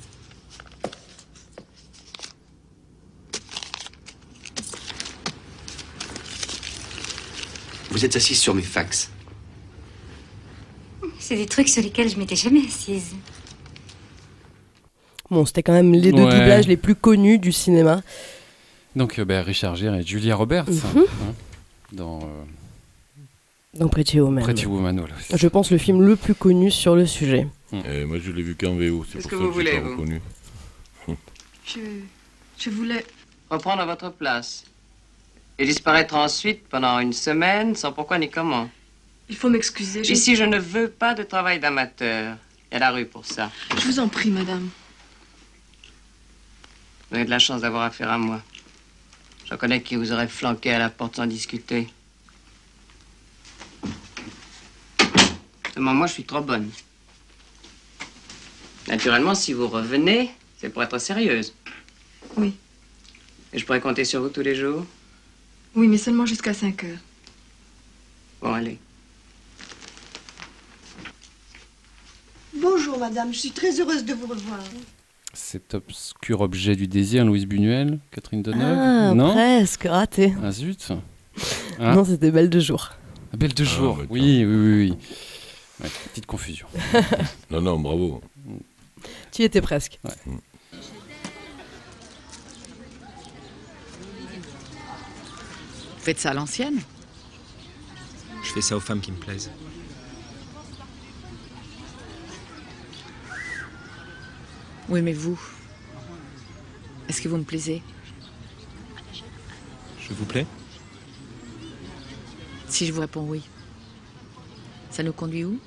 Vous êtes assise sur mes fax. C'est des trucs sur lesquels je m'étais jamais assise. Bon, c'était quand même les deux doublages les plus connus du cinéma. Donc Richard Gere et Julia Roberts dans Pretty Woman. Pretty Woman, voilà. Je pense le film le plus connu sur le sujet. Et moi je l'ai vu qu'en VO, c'est pour ça que j'ai pas reconnu. Je voulais... Reprendre à votre place. Et disparaître ensuite pendant une semaine sans pourquoi ni comment. Il faut m'excuser. Ici, je ne veux pas de travail d'amateur. Il y a la rue pour ça. Je vous en prie, madame. Vous avez de la chance d'avoir affaire à moi. Je reconnais qui vous aurait flanqué à la porte sans discuter. Seulement, moi, je suis trop bonne. Naturellement, si vous revenez, c'est pour être sérieuse. Oui. Et je pourrais compter sur vous tous les jours? Oui, mais seulement jusqu'à 5 heures. Bon, allez. Bonjour, madame. Je suis très heureuse de vous revoir. Cet obscur objet du désir, Louise Buñuel, Catherine Deneuve. Ah, non, presque, raté. Ah zut. Non, c'était Belle de jour. Belle de jour, oui. Ouais, petite confusion. Non, bravo. Tu y étais presque. Ouais. Vous faites ça à l'ancienne? Je fais ça aux femmes qui me plaisent. Oui, mais vous, est-ce que vous me plaisez? Je vous plais? Si je vous réponds oui, ça nous conduit où?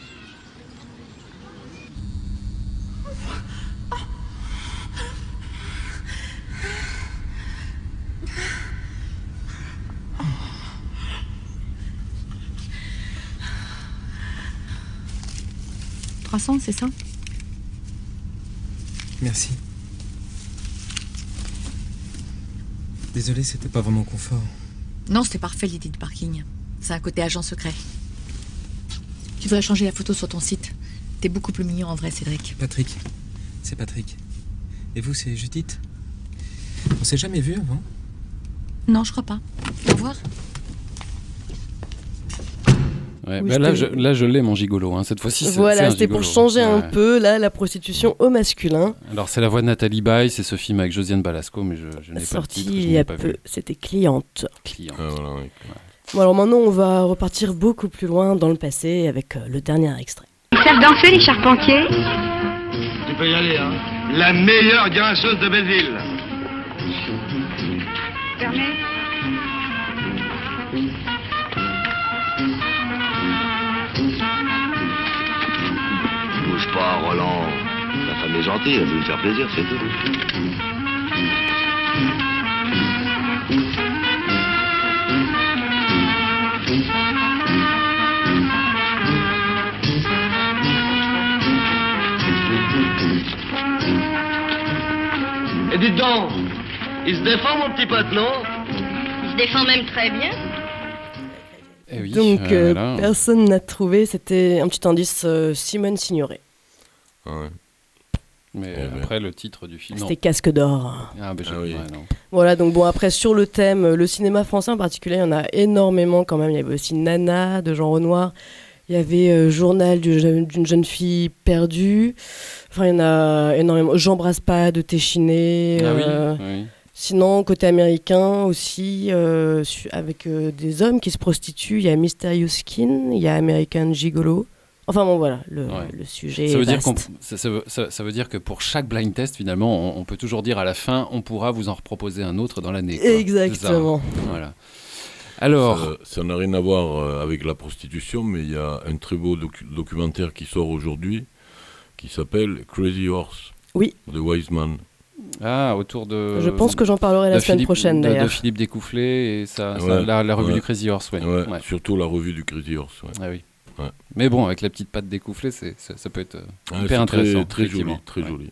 C'est ça? Merci. Désolé, c'était pas vraiment confort. Non, c'était parfait l'idée du parking. C'est un côté agent secret. Tu devrais changer la photo sur ton site. T'es beaucoup plus mignon en vrai, Cédric. Patrick. C'est Patrick. Et vous, c'est Judith? On s'est jamais vu avant? Non, je crois pas. Au revoir. Ouais, oui, là, je l'ai, mon gigolo. Cette fois-ci, voilà, c'était pour changer un peu la prostitution au masculin. Alors, c'est la voix de Nathalie Baye, c'est ce film avec Josiane Balasco, mais je n'ai pas le titre. Sorti il y a peu, c'était Cliente. Voilà, oui. Bon, alors maintenant, on va repartir beaucoup plus loin dans le passé avec le dernier extrait. Ils savent danser, les charpentiers? Tu peux y aller, hein. La meilleure danseuse de Belleville. Fermez. Bouge pas, Roland. La femme est gentille, elle veut lui faire plaisir, c'est tout. Et dites donc, il se défend, mon petit pote, non? Il se défend même très bien. Eh oui, donc, personne n'a trouvé. C'était un petit indice, Simone Signoret. Ouais. Mais après, le titre du film... C'était Casque d'or. Ah, ben oui. Non. Voilà, donc bon, après, sur le thème, le cinéma français en particulier, il y en a énormément quand même. Il y avait aussi Nana de Jean Renoir. Il y avait Journal d'une jeune fille perdue. Enfin, il y en a énormément. J'embrasse pas de Téchiné. Oui. Sinon, côté américain aussi, avec des hommes qui se prostituent, il y a Mysterious Skin, il y a American Gigolo. Enfin bon, voilà, le sujet ça veut est vaste. Ça veut dire que pour chaque blind test, finalement, on peut toujours dire à la fin, on pourra vous en reproposer un autre dans l'année. Exactement. Voilà. Alors, ça n'a rien à voir avec la prostitution, mais il y a un très beau documentaire qui sort aujourd'hui qui s'appelle Crazy Horse de Wiseman. Ah, autour de... Je pense que j'en parlerai la semaine prochaine, d'ailleurs. De Philippe Découfflé et la revue du Crazy Horse, ouais. Surtout la revue du Crazy Horse. Ouais. Ah oui. Ouais. Mais bon, avec la petite patte Découfflé, ça peut être hyper intéressant. Très joli, très joli.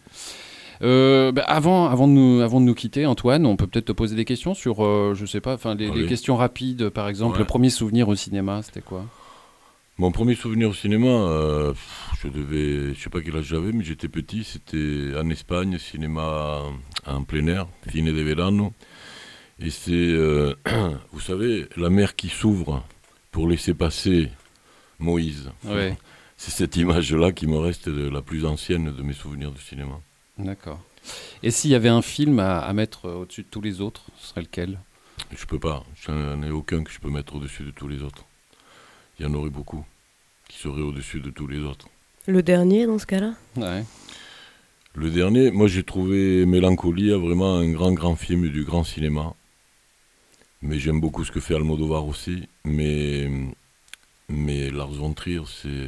Avant de nous quitter, Antoine, on peut peut-être te poser des questions sur, je sais pas, les questions rapides, par exemple. Le premier souvenir au cinéma, c'était quoi ? Mon premier souvenir au cinéma, je sais pas quel âge j'avais, mais j'étais petit, c'était en Espagne, cinéma en plein air, Cine de Verano. Et c'est, vous savez, la mer qui s'ouvre pour laisser passer Moïse. Ouais. C'est cette image-là qui me reste la plus ancienne de mes souvenirs de cinéma. D'accord. Et s'il y avait un film à mettre au-dessus de tous les autres, ce serait lequel ? Je peux pas, je n'en ai aucun que je peux mettre au-dessus de tous les autres. Il y en aurait beaucoup qui seraient au-dessus de tous les autres. Le dernier, dans ce cas-là ? Ouais. Le dernier, moi j'ai trouvé Mélancolia vraiment un grand film du grand cinéma. Mais j'aime beaucoup ce que fait Almodovar aussi. Mais Lars von Trier,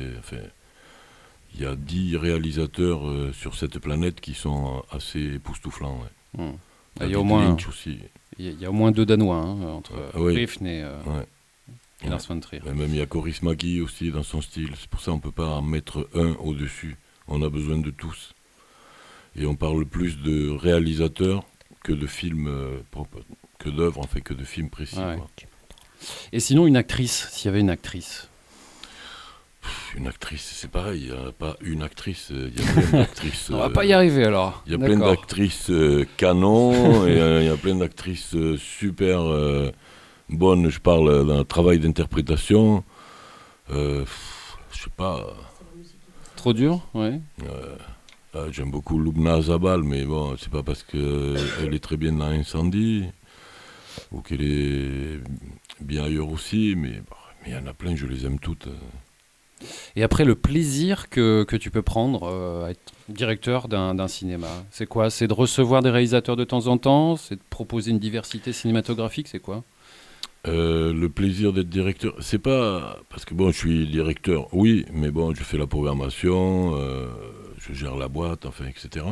il y a 10 réalisateurs sur cette planète qui sont assez époustouflants. Ouais. Il y a au moins aussi. Il y a au moins 2 Danois entre Rifn et Lars von Trier. Et même il y a Kaurismäki aussi dans son style. C'est pour ça qu'on ne peut pas en mettre un au-dessus. On a besoin de tous. Et on parle plus de réalisateurs que de films, que d'œuvres, en fait, que de films précis. Ouais. Et sinon, une actrice, s'il y avait une actrice. Une actrice, c'est pareil, il n'y a pas une actrice, il y a plein d'actrices. On va pas y arriver alors. Il y a plein d'actrices canon, et il y a plein d'actrices super bonnes, je parle d'un travail d'interprétation. Je sais pas. Trop dur, ouais. J'aime beaucoup Lubna Zabal, mais bon, c'est pas parce qu'elle est très bien dans Incendie, ou qu'elle est bien ailleurs aussi, mais il y en a plein, je les aime toutes. Et après, le plaisir que tu peux prendre à être directeur d'un cinéma, c'est quoi ? C'est de recevoir des réalisateurs de temps en temps ? C'est de proposer une diversité cinématographique ? C'est quoi ? Le plaisir d'être directeur, c'est pas... Parce que bon, je suis directeur, oui, mais bon, je fais la programmation, je gère la boîte, enfin, etc.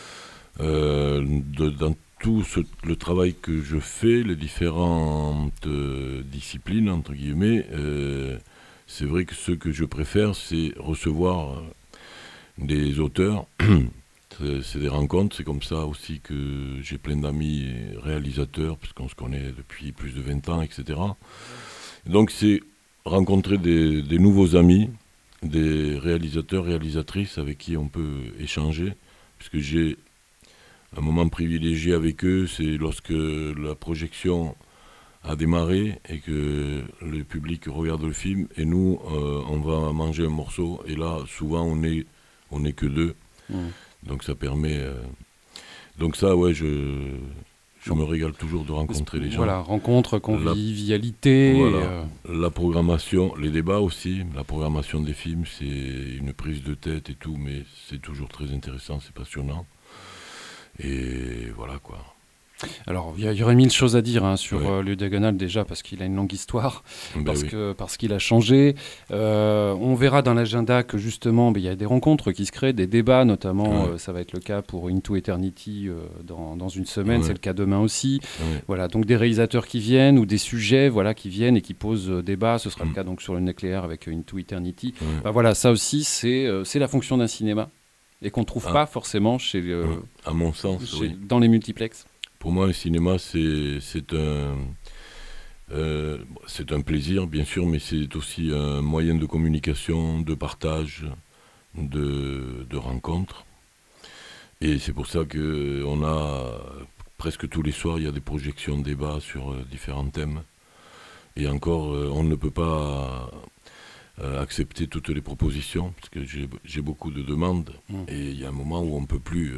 Dans tout le travail que je fais, les différentes disciplines, entre guillemets... c'est vrai que ce que je préfère, c'est recevoir des auteurs. C'est des rencontres, c'est comme ça aussi que j'ai plein d'amis réalisateurs, puisqu'on se connaît depuis plus de 20 ans, etc. Donc c'est rencontrer des nouveaux amis, des réalisateurs, réalisatrices avec qui on peut échanger, puisque j'ai un moment privilégié avec eux, c'est lorsque la projection a démarré et que le public regarde le film et nous on va manger un morceau et là souvent on est que 2 donc ça permet donc ça ouais je me régale toujours de rencontrer les gens. Voilà, rencontre, convivialité. Voilà, la programmation, les débats aussi, la programmation des films, c'est une prise de tête et tout, mais c'est toujours très intéressant, c'est passionnant. Et voilà quoi. Alors, il y aurait 1000 choses à dire sur le Diagonal déjà, parce qu'il a une longue histoire, parce qu'il a changé. On verra dans l'agenda que justement, il y a des rencontres qui se créent, des débats notamment, ça va être le cas pour Into Eternity dans une semaine, c'est le cas demain aussi. Voilà, donc des réalisateurs qui viennent, ou des sujets qui viennent et qui posent débat, ce sera le cas donc sur le nucléaire avec Into Eternity. Voilà, ça aussi, c'est la fonction d'un cinéma, et qu'on ne trouve pas forcément chez, à mon sens, dans les multiplexes. Pour moi, un cinéma, c'est un plaisir, bien sûr, mais c'est aussi un moyen de communication, de partage, de rencontre. Et c'est pour ça qu'on a, presque tous les soirs, il y a des projections, débats sur différents thèmes. Et encore, on ne peut pas accepter toutes les propositions, parce que j'ai beaucoup de demandes. Et il y a un moment où on ne peut plus...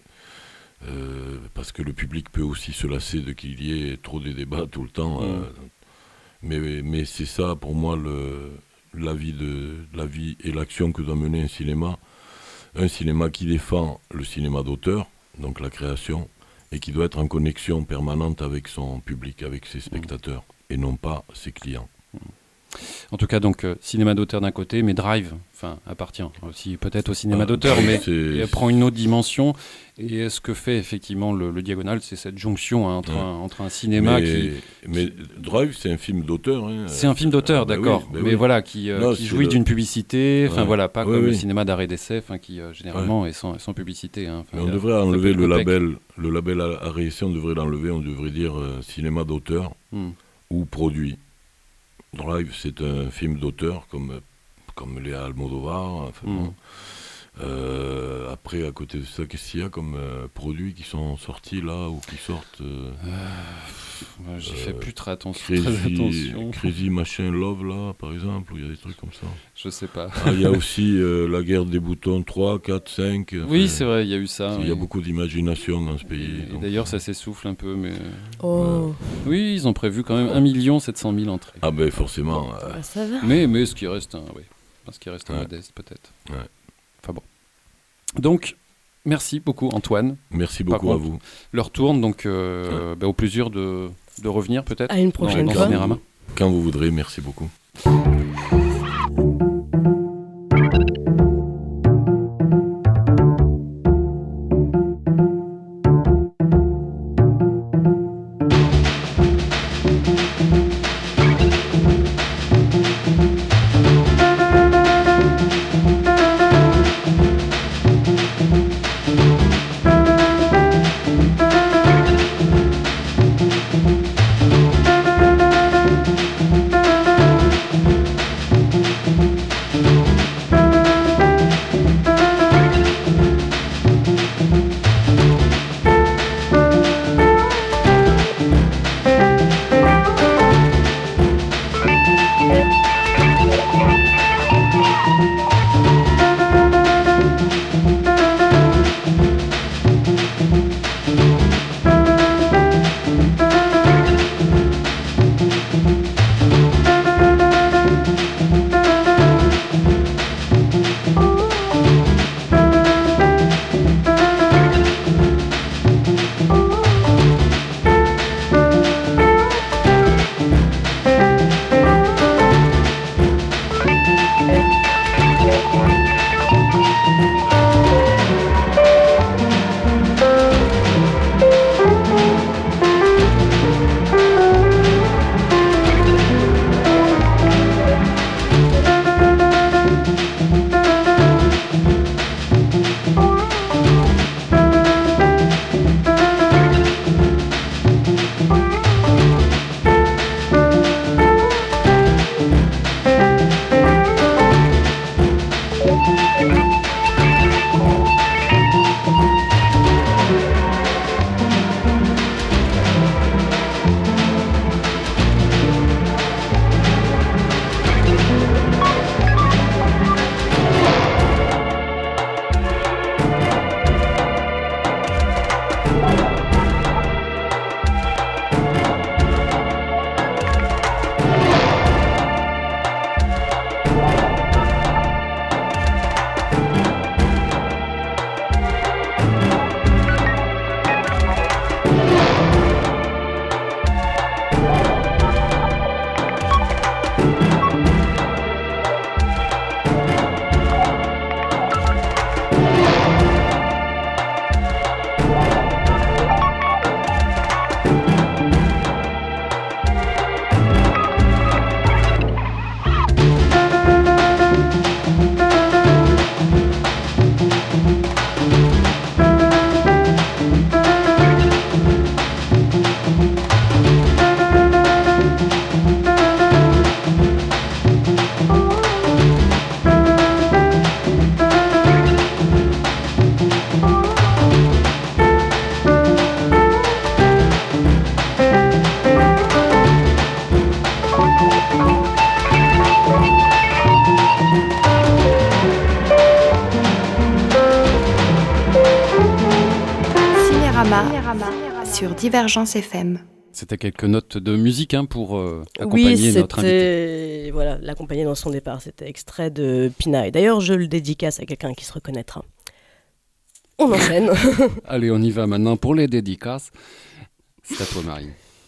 parce que le public peut aussi se lasser de qu'il y ait trop de débats tout le temps. Mais c'est ça, pour moi, la vie et l'action que doit mener un cinéma. Un cinéma qui défend le cinéma d'auteur, donc la création, et qui doit être en connexion permanente avec son public, avec ses spectateurs. et non pas ses clients. En tout cas, donc, cinéma d'auteur d'un côté, mais Drive appartient aussi peut-être au cinéma d'auteur, mais elle prend une autre dimension. Et ce que fait effectivement le Diagonal, c'est cette jonction entre un cinéma Mais Drive, c'est un film d'auteur. Hein. C'est un film d'auteur, d'accord. Mais voilà, qui jouit d'une publicité, pas comme le cinéma d'arrêt d'essai, qui généralement est sans publicité. Mais on devrait enlever le label arrêt d'essai, on devrait dire cinéma d'auteur ou produit. Drive, c'est un film d'auteur comme Léa Almodovar. Après, à côté de ça, qu'est-ce qu'il y a comme produits qui sont sortis là ou qui sortent J'ai fait plus très attention. Crazy Machin Love, là, par exemple, où il y a des trucs comme ça. Je sais pas. Il y a aussi La Guerre des Boutons 3, 4, 5. Oui, c'est vrai, il y a eu ça. Il y a beaucoup d'imagination dans ce pays. Et d'ailleurs, ça s'essouffle un peu. Mais oui, ils ont prévu quand même 1 700 000 entrées. Ah ben forcément. Ça va. Mais ce qui reste, modeste, peut-être. Ouais. Enfin bon. Donc, merci beaucoup Antoine. Merci beaucoup à vous. L'heure tourne, donc au plaisir de revenir peut-être. À une prochaine fois. Quand vous voudrez, merci beaucoup. Sur Divergence FM. C'était quelques notes de musique pour accompagner notre invité. Voilà, l'accompagner dans son départ. C'était extrait de Pina. Et d'ailleurs, je le dédicace à quelqu'un qui se reconnaîtra. On enchaîne. Allez, on y va maintenant pour les dédicaces. C'est à toi, Marie.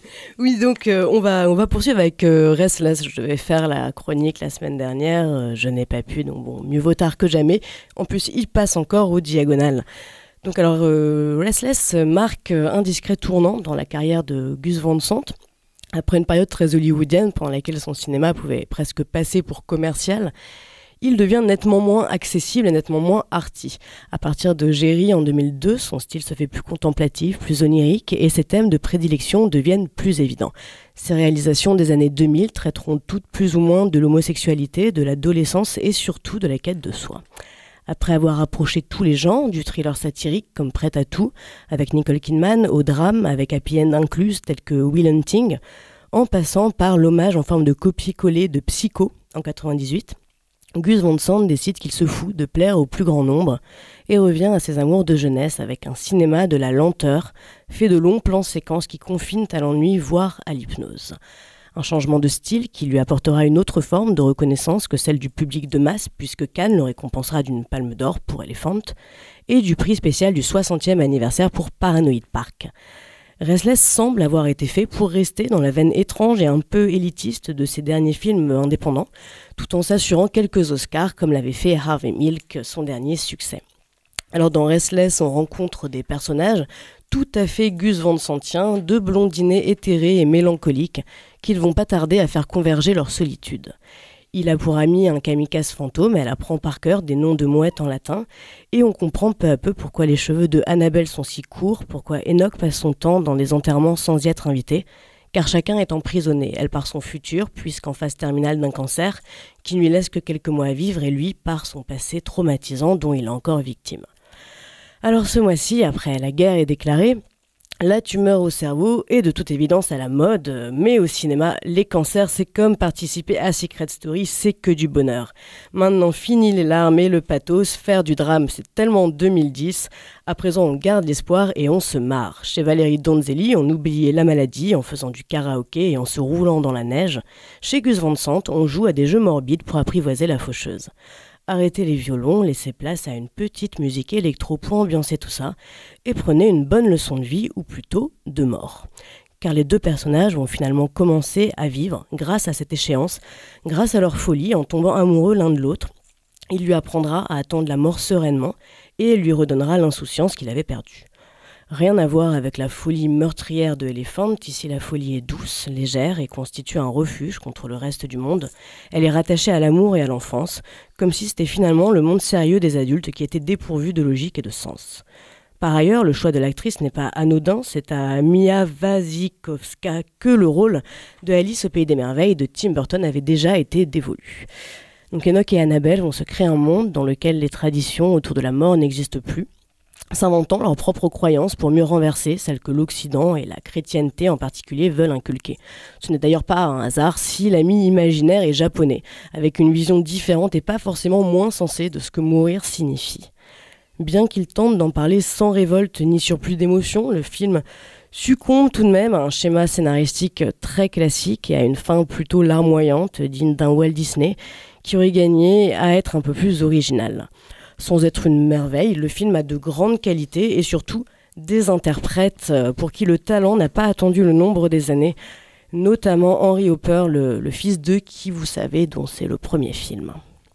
Oui, donc on va poursuivre avec Restless. Je devais faire la chronique la semaine dernière, je n'ai pas pu, donc bon, mieux vaut tard que jamais. En plus, il passe encore au Diagonal. Donc alors, Restless marque un discret tournant dans la carrière de Gus Van Sant. Après une période très hollywoodienne pendant laquelle son cinéma pouvait presque passer pour commercial, il devient nettement moins accessible et nettement moins arty. À partir de Jerry en 2002, son style se fait plus contemplatif, plus onirique et ses thèmes de prédilection deviennent plus évidents. Ses réalisations des années 2000 traiteront toutes plus ou moins de l'homosexualité, de l'adolescence et surtout de la quête de soi. Après avoir approché tous les genres, du thriller satirique comme Prêt à tout, avec Nicole Kidman, au drame avec Happy End incluse tel que Will Hunting, en passant par l'hommage en forme de copier-coller de Psycho en 98, Gus Van Sant décide qu'il se fout de plaire au plus grand nombre et revient à ses amours de jeunesse avec un cinéma de la lenteur, fait de longs plans séquences qui confinent à l'ennui, voire à l'hypnose. Un changement de style qui lui apportera une autre forme de reconnaissance que celle du public de masse, puisque Cannes le récompensera d'une palme d'or pour Elephant et du prix spécial du 60e anniversaire pour Paranoid Park. Restless semble avoir été fait pour rester dans la veine étrange et un peu élitiste de ses derniers films indépendants, tout en s'assurant quelques Oscars comme l'avait fait Harvey Milk, son dernier succès. Alors dans Restless, on rencontre des personnages tout à fait Gus Van Santien, deux blondinés éthérés et mélancoliques qui ne vont pas tarder à faire converger leur solitude. Il a pour ami un kamikaze fantôme, elle apprend par cœur des noms de mouettes en latin, et on comprend peu à peu pourquoi les cheveux de Annabelle sont si courts, pourquoi Enoch passe son temps dans des enterrements sans y être invité, car chacun est emprisonné, elle par son futur, puisqu'en phase terminale d'un cancer, qui ne lui laisse que quelques mois à vivre, et lui par son passé traumatisant dont il est encore victime. Alors ce mois-ci, après la guerre est déclarée, la tumeur au cerveau est de toute évidence à la mode, mais au cinéma, les cancers, c'est comme participer à Secret Story, c'est que du bonheur. Maintenant, fini les larmes et le pathos, faire du drame, c'est tellement 2010. À présent, on garde l'espoir et on se marre. Chez Valérie Donzelli, on oubliait la maladie en faisant du karaoké et en se roulant dans la neige. Chez Gus Van Sant, on joue à des jeux morbides pour apprivoiser la faucheuse. Arrêtez les violons, laissez place à une petite musique électro pour ambiancer tout ça, et prenez une bonne leçon de vie, ou plutôt de mort. Car les deux personnages vont finalement commencer à vivre grâce à cette échéance, grâce à leur folie en tombant amoureux l'un de l'autre. Il lui apprendra à attendre la mort sereinement, et elle lui redonnera l'insouciance qu'il avait perdue. Rien à voir avec la folie meurtrière de Elephant, ici la folie est douce, légère et constitue un refuge contre le reste du monde. Elle est rattachée à l'amour et à l'enfance, comme si c'était finalement le monde sérieux des adultes qui était dépourvu de logique et de sens. Par ailleurs, le choix de l'actrice n'est pas anodin, c'est à Mia Wasikowska que le rôle de Alice au Pays des Merveilles de Tim Burton avait déjà été dévolu. Donc Enoch et Annabelle vont se créer un monde dans lequel les traditions autour de la mort n'existent plus, s'inventant leurs propres croyances pour mieux renverser celles que l'Occident et la chrétienté en particulier veulent inculquer. Ce n'est d'ailleurs pas un hasard si l'ami imaginaire est japonais, avec une vision différente et pas forcément moins sensée de ce que mourir signifie. Bien qu'il tente d'en parler sans révolte ni surplus d'émotion, le film succombe tout de même à un schéma scénaristique très classique et à une fin plutôt larmoyante, digne d'un Walt Disney, qui aurait gagné à être un peu plus original. Sans être une merveille, le film a de grandes qualités et surtout des interprètes pour qui le talent n'a pas attendu le nombre des années, notamment Henry Hopper, le fils de Qui vous savez, dont c'est le premier film.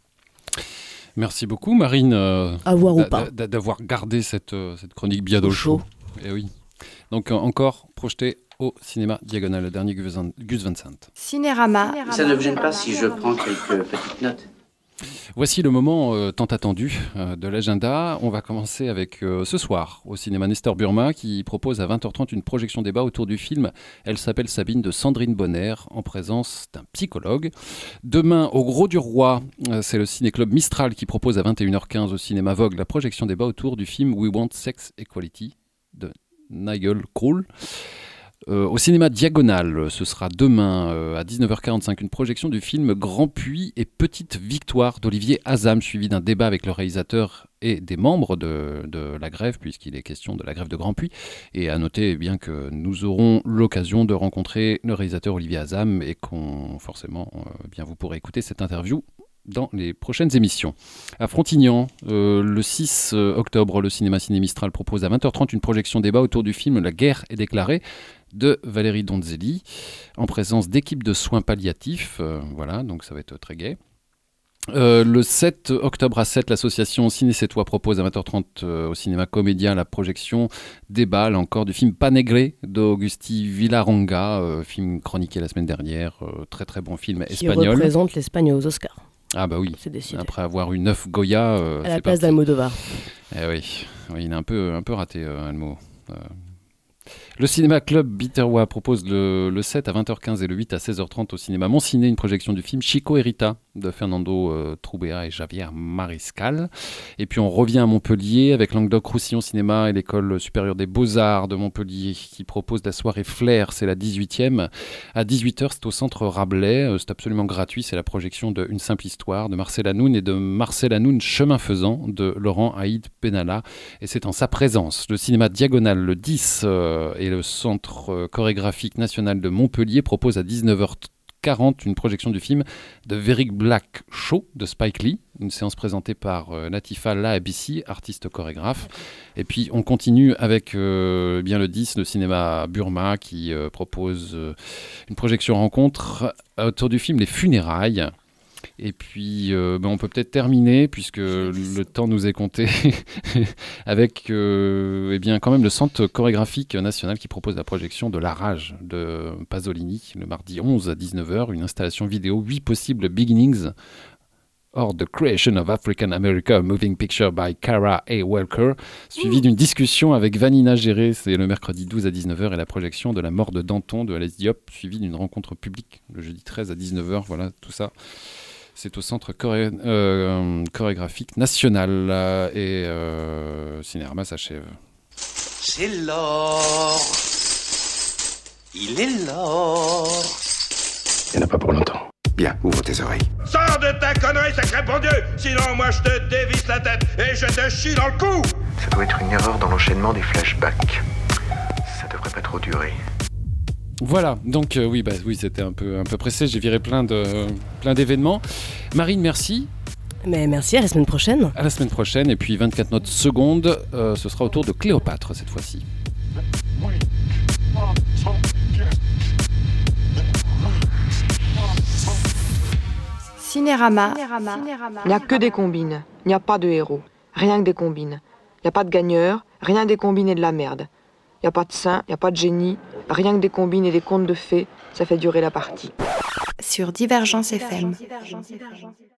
Merci beaucoup Marine Avoir ou pas. d'avoir gardé cette chronique bien au chaud. Et oui. Donc encore projeté au cinéma Diagonal, le dernier Gus Van Sant. Cinérama. Ça ne vous gêne pas si je prends quelques petites notes? Voici le moment tant attendu de l'agenda. On va commencer avec ce soir au cinéma Nestor Burma qui propose à 20h30 une projection débat autour du film Elle s'appelle Sabine de Sandrine Bonner en présence d'un psychologue. Demain au Gros du Roi, c'est le ciné-club Mistral qui propose à 21h15 au cinéma Vogue la projection débat autour du film We Want Sex Equality de Nigel Krul. Au cinéma Diagonal, ce sera demain à 19h45 une projection du film Grand Puits et Petite Victoire d'Olivier Azam, suivi d'un débat avec le réalisateur et des membres de la grève, puisqu'il est question de la grève de Grand Puits. Et à noter bien que nous aurons l'occasion de rencontrer le réalisateur Olivier Azam et qu'on forcément bien vous pourrez écouter cette interview dans les prochaines émissions. À Frontignan, le 6 octobre, le cinéma Ciné Mistral propose à 20h30 une projection débat autour du film La guerre est déclarée de Valérie Donzelli, en présence d'équipes de soins palliatifs. Voilà, donc ça va être très gai. Le 7 octobre à 7, l'association Ciné C'est Toi propose à 20h30 au cinéma Comédia la projection débat, là encore, du film Panegré d'Augusti Villaronga, film chroniqué la semaine dernière, très très bon film espagnol. Qui représente l'Espagne aux Oscars. Ah bah oui, c'est décidé. Après avoir eu 9 Goya... à la place d'Almodovar. Eh oui, il est un peu raté, Almo. Le cinéma club Biterrois propose le 7 à 20h15 et le 8 à 16h30 au cinéma Monciné une projection du film Chico et Rita de Fernando Trubea et Javier Mariscal. Et puis on revient à Montpellier avec Languedoc-Roussillon Cinéma et l'École supérieure des Beaux-Arts de Montpellier qui propose la soirée Flair, c'est la 18e. À 18h, c'est au centre Rabelais, c'est absolument gratuit, c'est la projection de Une simple histoire de Marcel Hanoun et de Marcel Hanoun Chemin faisant de Laurent Haïd Benalla. Et c'est en sa présence. Le cinéma Diagonal, le 10 et le Centre chorégraphique national de Montpellier propose à 19h40 une projection du film The Very Black Show de Spike Lee, une séance présentée par Latifa Lahabissi, artiste chorégraphe. Et puis on continue avec bien le 10, le cinéma Burma qui propose une projection rencontre autour du film Les Funérailles. Et puis, on peut peut-être terminer, puisque le temps nous est compté, avec quand même le Centre chorégraphique national qui propose la projection de La Rage de Pasolini, le mardi 11 à 19h, une installation vidéo, 8 possibles beginnings, or The Creation of African America, a Moving Picture by Cara A. Welker, suivi d'une discussion avec Vanina Géré, c'est le mercredi 12 à 19h, et la projection de La mort de Danton de Alès Diop, suivi d'une rencontre publique le jeudi 13 à 19h, voilà, tout ça. C'est au Centre chorégraphique national et Cinérama s'achève. C'est l'or. Il est l'or. Il n'y en a pas pour longtemps. Bien, ouvre tes oreilles. Sors de ta connerie, sacré bon Dieu. Sinon, moi, je te dévisse la tête et je te chie dans le cou. Ça doit être une erreur dans l'enchaînement des flashbacks. Ça devrait pas trop durer. Voilà, donc oui, c'était un peu pressé, j'ai viré plein d'événements. Marine, merci. Mais merci, à la semaine prochaine. À la semaine prochaine, et puis 24 notes secondes, ce sera au tour de Cléopâtre cette fois-ci. Cinérama. Il n'y a que des combines, il n'y a pas de héros. Rien que des combines. Il n'y a pas de gagneurs, rien des combines et de la merde. Il n'y a pas de saint, il n'y a pas de génie, rien que des combines et des contes de fées, ça fait durer la partie. Sur Divergence FM.